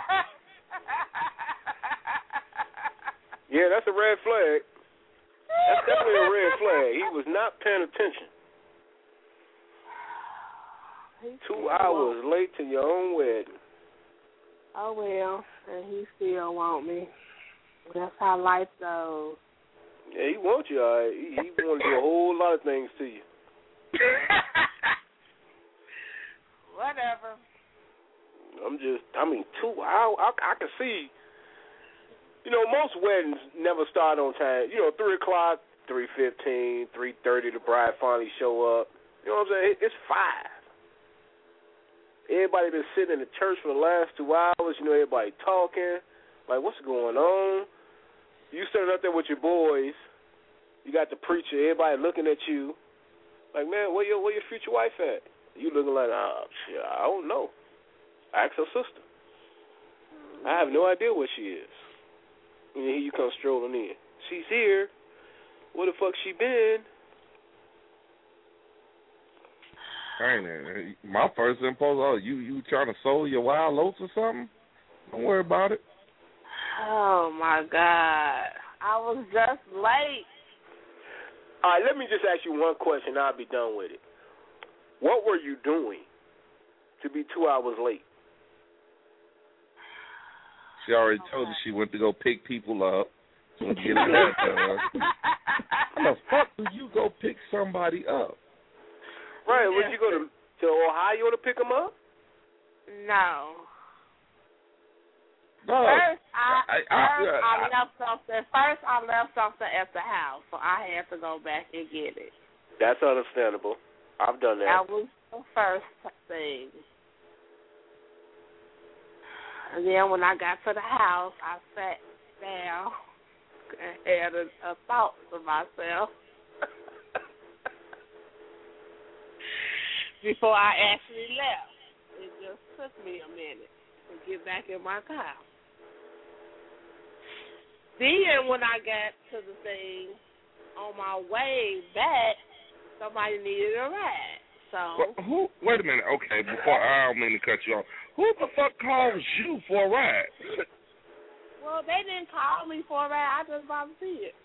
Yeah, that's a red flag. That's definitely a red flag. He was not paying attention. Two hours late to your own wedding. Oh, well, and he still want me. That's how life goes. Yeah, he wants you, all right. He, he want to do a whole lot of things to you. Whatever. I'm just, I mean, two hours. I, I can see, you know, most weddings never start on time. You know, three o'clock, three fifteen, three thirty, the bride finally show up. You know what I'm saying? It, it's five. Everybody been sitting in the church for the last two hours. You know, everybody talking. Like, what's going on? You sitting up there with your boys. You got the preacher. Everybody looking at you. Like, man, where your where your future wife at? You looking like, oh, shit, I don't know. Ask her sister. I have no idea where she is. And here you come strolling in. She's here. Where the fuck she been? Dang, my first impulse, oh, you you trying to sow your wild oats or something? Don't worry about it. Oh, my God. I was just late. All right, let me just ask you one question. I'll be done with it. What were you doing to be two hours late? She already told you she went to go pick people up. She went to get her done. How the fuck do you go pick somebody up? Right, would you go to, to Ohio to pick them up? No. No. First, I, I, I, first I, I, I left something. First, I left something at the house, so I had to go back and get it. That's understandable. I've done that. That was the first thing. And then when I got to the house, I sat down and had a, a thought to myself before I actually left. It just took me a minute to get back in my car. Then when I got to the thing, on my way back, somebody needed a ride. So well, who? Wait a minute. Okay, before I don't mean to cut you off. Who the fuck calls you for a ride? Well, they didn't call me for a ride. I just volunteered.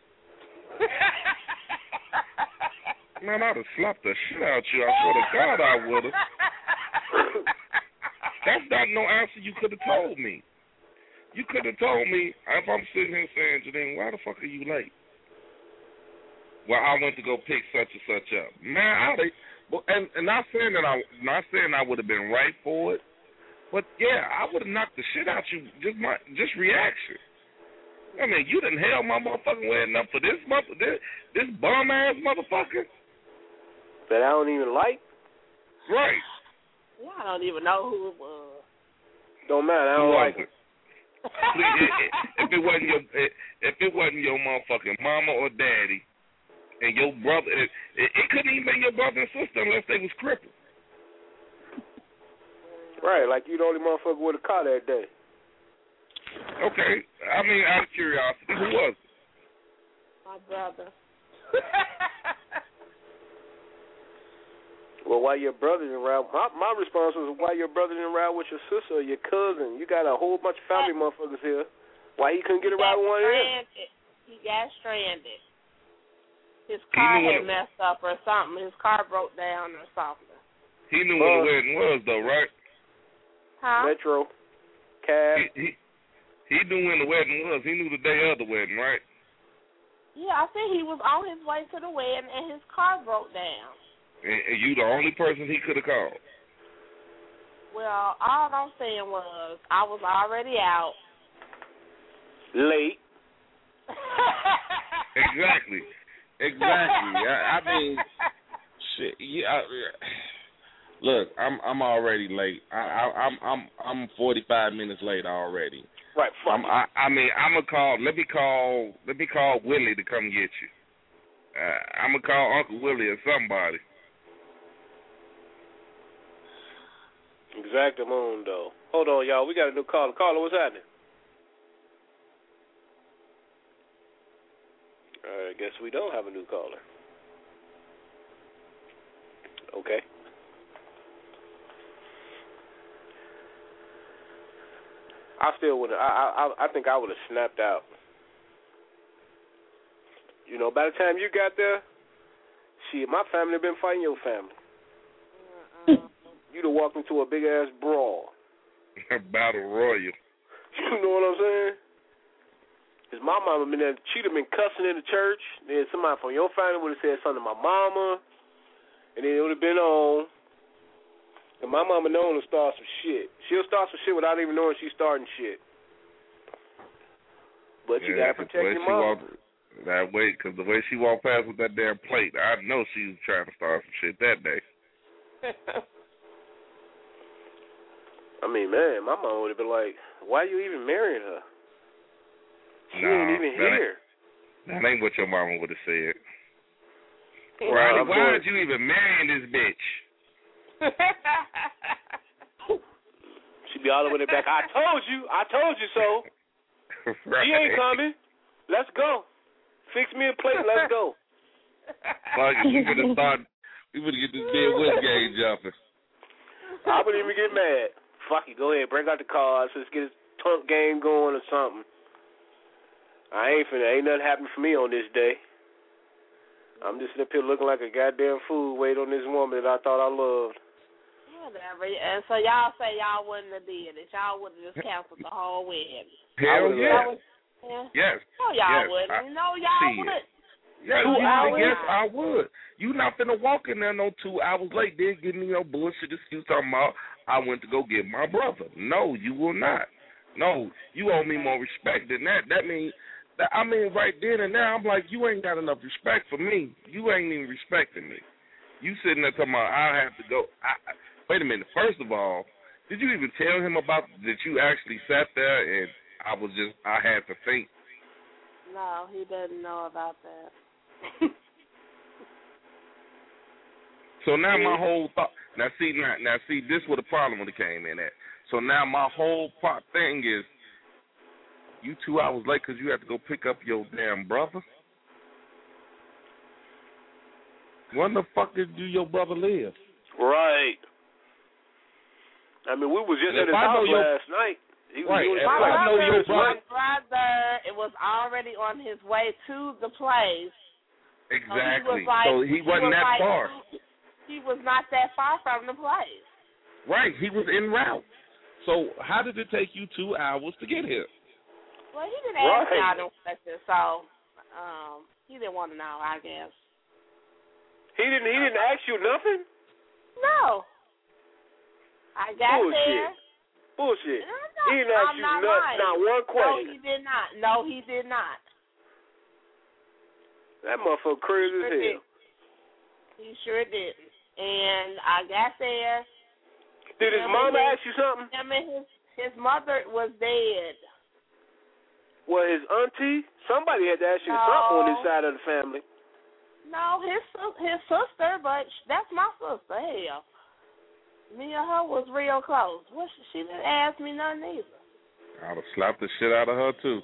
Man, I'd have slapped the shit out you. I swear to God, I would have. That's not no answer you could have told me. You could have told me if I'm sitting here saying, Janine, why the fuck are you late? Well, I went to go pick such and such up. Man, I'd have. Well, and, and not saying that I, not saying I would have been right for it, but yeah, I would have knocked the shit out you. Just my, just reaction. I mean, you done held my motherfucking wedding up for this mother, this, this bum ass motherfucker that I don't even like. Right. Yeah, I don't even know who it was. Don't matter. I don't like it. Please, if it wasn't your, if it wasn't your motherfucking mama or daddy. And your brother, it, it, it couldn't even be your brother and sister unless they was crippled. Right, like you the only motherfucker with a car that day. Okay, I mean, out of curiosity, who was it? My brother. Well, why your brother didn't ride? My, my response was, why your brother didn't ride with your sister or your cousin? You got a whole bunch of family motherfuckers here. Why he couldn't get a ride with one of them? He got stranded. His car had messed up or something. His car broke down or something. He knew what the wedding was, though, right? Huh? Metro. Cab. He, he, he knew when the wedding was. He knew the day of the wedding, right? Yeah, I think he was on his way to the wedding, and his car broke down. And, and you the only person he could have called? Well, all I'm saying was I was already out. Late. Exactly. Exactly. I, I mean, shit. Yeah. I, look, I'm I'm already late. I, I, I'm I'm I'm forty-five minutes late already. Right. I'm, I, I mean, I'm gonna call. Let me call. Let me call Willie to come get you. Uh, I'm gonna call Uncle Willie or somebody. Exactamundo. Hold on, y'all. We got a new caller. Caller, what's happening? I guess we don't have a new caller. Okay. I still would. I I I think I would have snapped out. You know, by the time you got there, shit, my family been fighting your family. Uh-uh. You'd have walked into a big ass brawl. Battle royal. You know what I'm saying? Because my mama been there, she'd have been cussing in the church. Then somebody from your family would have said something to my mama, and then it would have been on. And my mama known to start some shit. She'll start some shit without even knowing she's starting shit. But you yeah, gotta protect your mama. Walked, that way, because the way she walked past with that damn plate, I know she was trying to start some shit that day. I mean, man, my mom would have been like, "Why you even marrying her? She nah, ain't even that here." Ain't, that ain't what your mama would have said. Well, Riley, why did you even marry this bitch? She'd be all over the back. I told you. I told you so. Right. She ain't coming. Let's go. Fix me a plate. Let's go. Fuck it. We would have started. We would get this big West game jumping. I wouldn't even get mad. Fuck it. Go ahead. Bring out the cards. Let's get this tunk game going or something. I ain't finna. Ain't nothing happening for me on this day. I'm just up here looking like a goddamn fool waiting on this woman that I thought I loved. Whatever. And so y'all say y'all wouldn't have did it. Y'all would have just canceled the whole wedding. Hell yeah. yeah. Yes. No, y'all yes. wouldn't. I, no, y'all wouldn't. Yeah, two you, hours? Yes, I would. You not finna walk in there no two hours late, then give me no bullshit excuse talking about I went to go get my brother. No, you will not. No, you owe me more respect than that. That means, that, I mean, right then and there, I'm like, you ain't got enough respect for me. You ain't even respecting me. You sitting there talking about I have to go. I, I, wait a minute. First of all, did you even tell him about that you actually sat there and I was just I had to think? No, he doesn't know about that. So now my whole thought. Now see now, now see this was the problem when it came in at. So now my whole part thing is, you two hours late because you have to go pick up your damn brother. Where the fuck did do your brother live? Right. I mean, we was just And at his if I know house your- last night. He was Right, doing if his I thing. know your My brother- brother, it was already on his way to the place. Exactly. So he was, like, So he wasn't was that like, far. He was not that far from the place. Right, he was en route. So how did it take you two hours to get here? Well, he didn't ask me Right. all them questions, so um, he didn't want to know, I guess. He didn't. He didn't ask you nothing. No. I got Bullshit. there. Bullshit. No, He didn't ask I'm you not not, lying. not one No, question. he did not. No, he did not. That motherfucker crazy as Sure hell. did. He sure didn't. And I got there. Did his him mama and ask you something? Him and his, his mother was dead. Well, his auntie? Somebody had to ask you No. something on this side of the family. No, his sis- his sister, but sh- that's my sister. Hell, me and her was real close. What she, she didn't ask me nothing either. I'd have slapped the shit out of her too.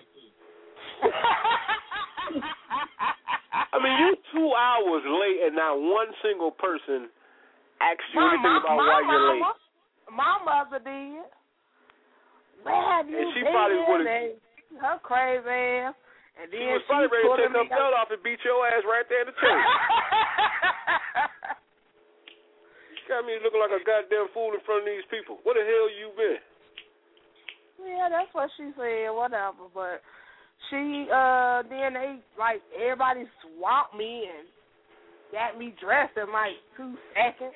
I mean, you two hours late and not one single person asked you my, anything my, about my why you're late. mama, my mother did. Where have you And she been? probably would've- And her crazy ass. And then She was probably ready to pulling take her me belt out. off and beat your ass right there in the church. Got me looking like a goddamn fool in front of these people. Where the hell you been? Yeah, that's what she said, whatever. But she, uh, then they, like, everybody swamped me and got me dressed in, like, two seconds.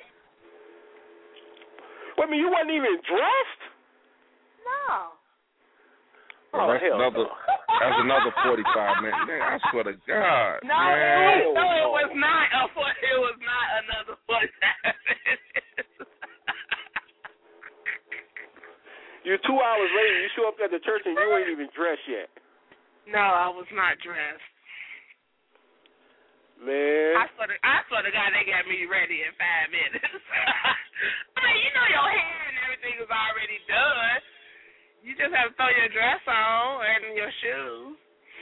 Wait a minute, you wasn't even dressed? No. Well, Oh, that's hell another. no. That's another forty-five minutes. Man, I swear to God. No, man. it, no, it was not. A, it was not another forty-five minutes. You're two hours late. You show up at the church and you ain't even dressed yet. No, I was not dressed. Man. I swear to, I swear to God, they got me ready in five minutes. I mean, you know your hair and everything is already done. You just have to throw your dress on and your shoes.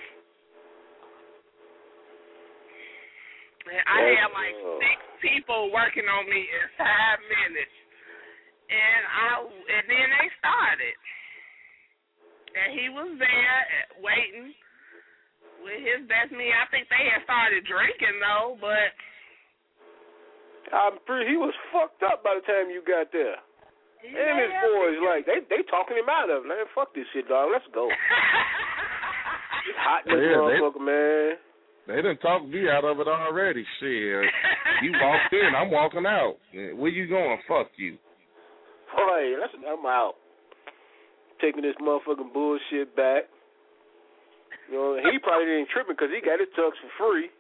And I had like six people working on me in five minutes. And I and then they started. And he was there waiting with his best me. I think they had started drinking though, but I'm pretty, he was fucked up by the time you got there. he And his may have boys, been. like, they they talking him out of it. Man, fuck this shit, dog. Let's go. It's hot in this Yeah, they- motherfucker, man. They done talked me out of it already. Shit. You walked in, I'm walking out. Where you going? Fuck you. Boy, that's, I'm out. Taking this motherfucking bullshit back. You know, he probably ain't tripping because he got his tux for free.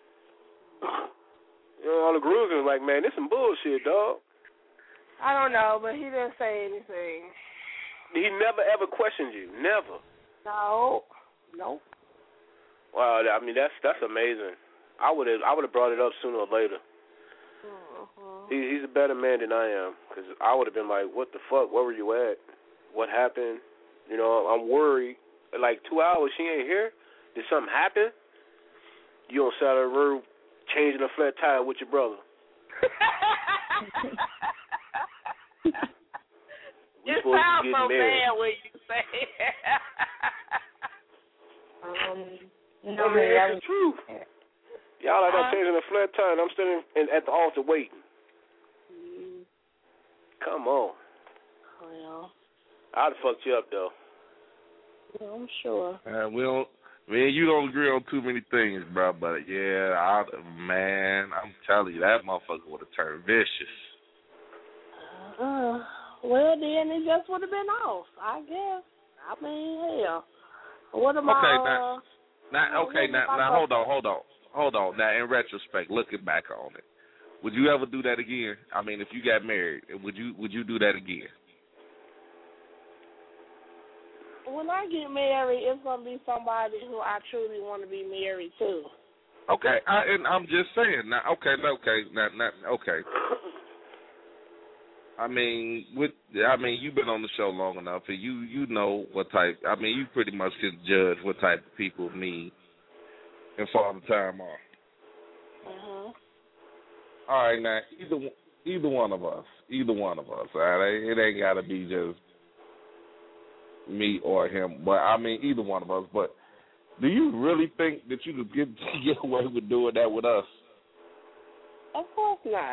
You know, all the grooves was like, man, this some bullshit, dog. I don't know, but he didn't say anything. He never ever questioned you, never. No, nope. Wow, I mean that's that's amazing. I would have I would have brought it up sooner or later. Mm-hmm. He, he's a better man than I am because I would have been like, what the fuck? Where were you at? What happened? You know, I'm worried. Like two hours, she ain't here. Did something happen? You on side of the road changing a flat tire with your brother? We It supposed to sounds be so getting married. bad when you say it. Um, I no, mean, that it's the truth. Y'all like Uh, that changing a flat tire, and I'm standing in, at the altar waiting. Mm, Come on. well, I'd have fucked you up, though. yeah, I'm sure. Uh, we don't. Man, you don't agree on too many things, bro. But yeah, I, man, I'm telling you, that motherfucker would have turned vicious. Uh, well, then it just would have been off, I guess. I mean, hell. What am Okay, I? now, Uh, now, okay, what now, am I now, gonna- hold on, hold on, hold on. Now, in retrospect, looking back on it, Would you ever do that again? I mean, if you got married, would you would you do that again? When I get married, it's gonna be somebody who I truly want to be married to. Okay, I, and I'm just saying. Now, okay, okay, not not okay. I mean, with I mean, you've been on the show long enough, and you you know what type. I mean, you pretty much can judge what type of people me and Father Time are. Uh-huh. All right, now either either one of us, either one of us. All right, it ain't gotta be just me or him, but I mean either one of us. But do you really think that you could get get away with doing that with us? Of course not.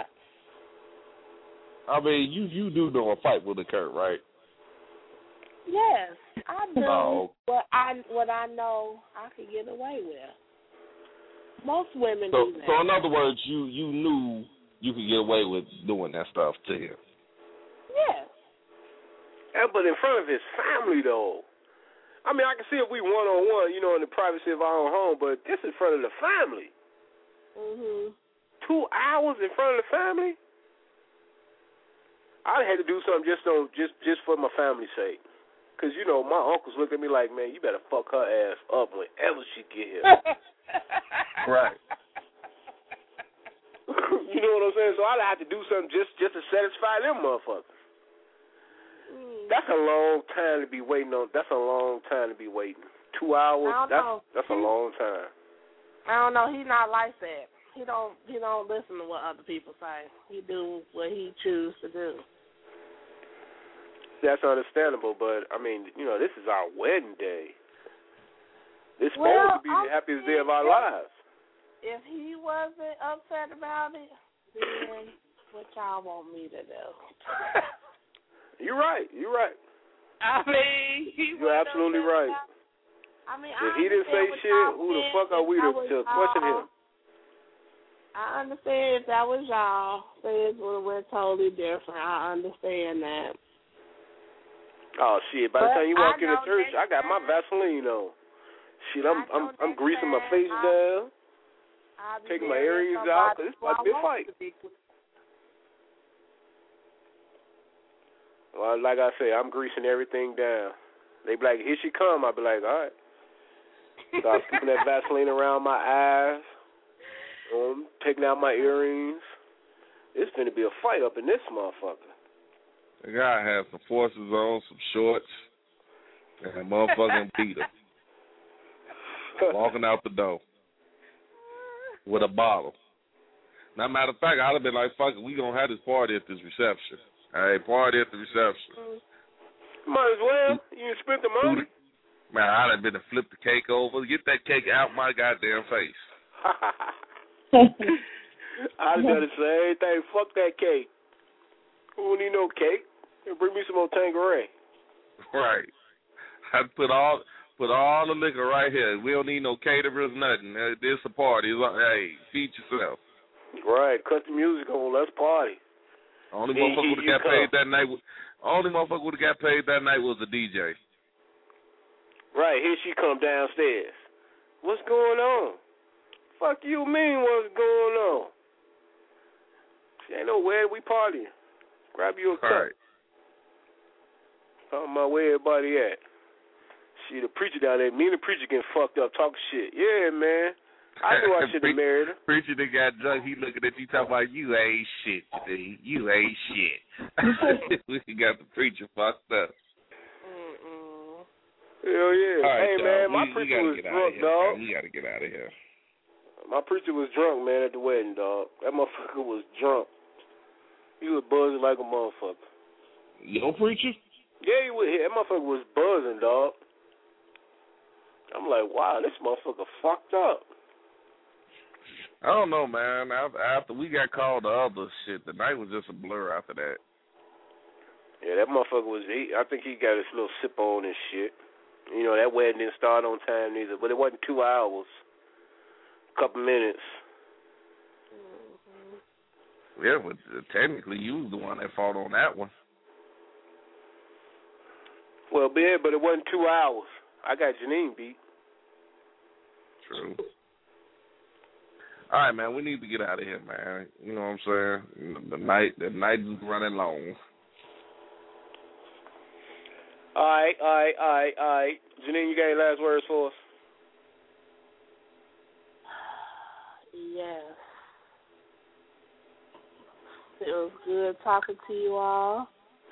I mean, you you do know a fight will occur, right? Yes, I do. No. What I what I know I could get away with. Most women So, do that. so in other words, you you knew you could get away with doing that stuff to him. Yes. Yeah, but in front of his family, though. I mean, I can see if we one-on-one, you know, in the privacy of our own home, but this in front of the family. Mhm. Two hours in front of the family? I had to do something just on just just for my family's sake. Because, you know, my uncles look at me like, man, you better fuck her ass up whenever she get here. Right. You know what I'm saying? So I'd have to do something just, just to satisfy them motherfuckers. Mm. That's a long time to be waiting on. That's a long time to be waiting. Two hours. I don't That's know. that's a long time. I don't know. He's not like that. He don't. He don't listen to what other people say. He do what he choose to do. That's understandable, but I mean, you know, this is our wedding day. This Well, supposed to be I'm the happiest day of our if, lives. If he wasn't upset about it, then what y'all want me to do? You're right. You're right. I mean, he You're absolutely right. About, I mean, if I he didn't say shit, who the fuck are we to, to question him? I understand if that was y'all, things would have went totally different. I understand that. Oh shit! By the But time you walk I in the know church, I got my Vaseline on. Shit, I'm I'm I'm greasing my face I, down, I'll be taking my marrying earrings out, because it's somebody about to be a who I fight. want to be. Well, like I say, I'm greasing everything down. They be like, here she come. I'll be like, all right. Start scooping that Vaseline around my eyes. Um, taking out my earrings. It's going to be a fight up in this motherfucker. The guy has some forces on, some shorts, and a motherfucking beater. Walking out the door with a bottle. Now, matter of fact, I'd have been like, fuck it, we going to have this party at this reception. Hey, party at the reception. Might as well. You spent the money. Man, I'd have been to flip the cake over. Get that cake out my goddamn face. I'd have done the same thing. Fuck that cake. Who don't need no cake? Bring me some more Tanqueray. Right. I'd put all put all the liquor right here. We don't need no caterers, nothing. This a party. Hey, feed yourself. Right. Cut the music on. Let's party. Only motherfucker would have got paid that night. Only motherfucker would have got paid that night was the D J. Right, here she come downstairs. What's going on? Fuck you mean what's going on? She ain't no wedding, we partying. Grab you a cup. Right. Talking about where everybody at. See the preacher down there. Me and the preacher getting fucked up talking shit. Yeah, man. I knew I should have married her. Preacher that got drunk, he looking at you talking about you ain't shit today. You ain't shit. We got the preacher fucked up. Mm-mm. Hell yeah. Right, hey, y'all. man, my we, preacher we was get drunk, here, dog. Man. We got to get out of here. My preacher was drunk, man, at the wedding, dog. That motherfucker was drunk. He was buzzing like a motherfucker. Your preacher? Yeah, he was. That motherfucker was buzzing, dog. I'm like, wow, this motherfucker fucked up. I don't know, man. After we got called the other shit, the night was just a blur after that. Yeah, that motherfucker was, he, I think he got his little sip on and shit. You know, that wedding didn't start on time neither, but it wasn't two hours. A couple minutes. Mm-hmm. Yeah, but technically you was the one that fought on that one. Well, yeah, but it wasn't two hours. I got Janine beat. True. All right, man. We need to get out of here, man. You know what I'm saying? The night, the night is running long. All right, all right, all right, all right. Janine, you got any last words for us? Yes. It was good talking to you all.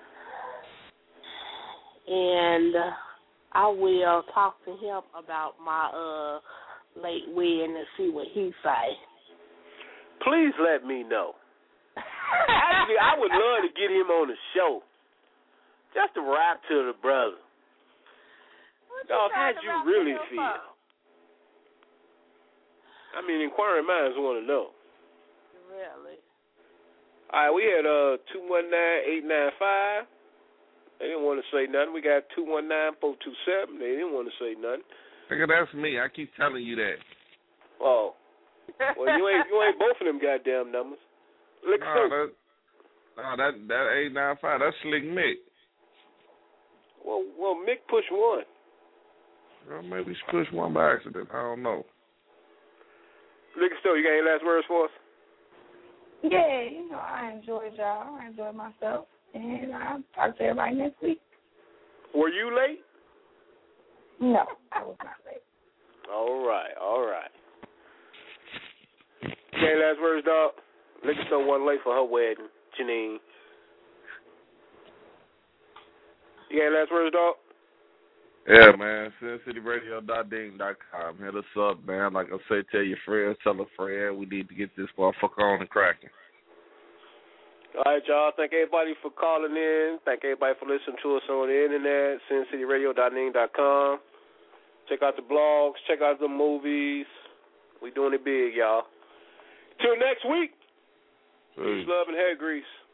And uh, I will talk to him about my uh, late wedding and see what he say. Please let me know. Actually, I would love to get him on the show. Just to rap to the brother. Dog, how'd you really feel? Up? I mean, inquiring minds want to know. Really? All right, we had uh two one nine, eight nine five. They didn't want to say nothing. We got two one nine, four two seven. They didn't want to say nothing. Nigga, that's me. I keep telling you that. Oh. Well, you ain't you ain't both of them goddamn numbers. Look no, that, no, that that eight nine five. That's Slick Mick. Well, well, Mick pushed one. Well, maybe she pushed one by accident. I don't know. Liquor Store, you got any last words for us? Yeah, you know, I enjoyed y'all. I enjoyed myself. And I'll talk to everybody next week. Were you late? No, I was not late. All right, all right. You got any last words, dog? Liquor Store wasn't late for her wedding, Janine. You got any last words, dog? Yeah, man. Sin City Radio dot ding dot com. Hit us up, man. Like I say, tell your friends, tell a friend. We need to get this motherfucker on and cracking. All right, y'all. Thank everybody for calling in. Thank everybody for listening to us on the internet, Sin City Radio dot ding dot com. Check out the blogs. Check out the movies. We doing it big, y'all. Till next week. Peace, love, and hair grease.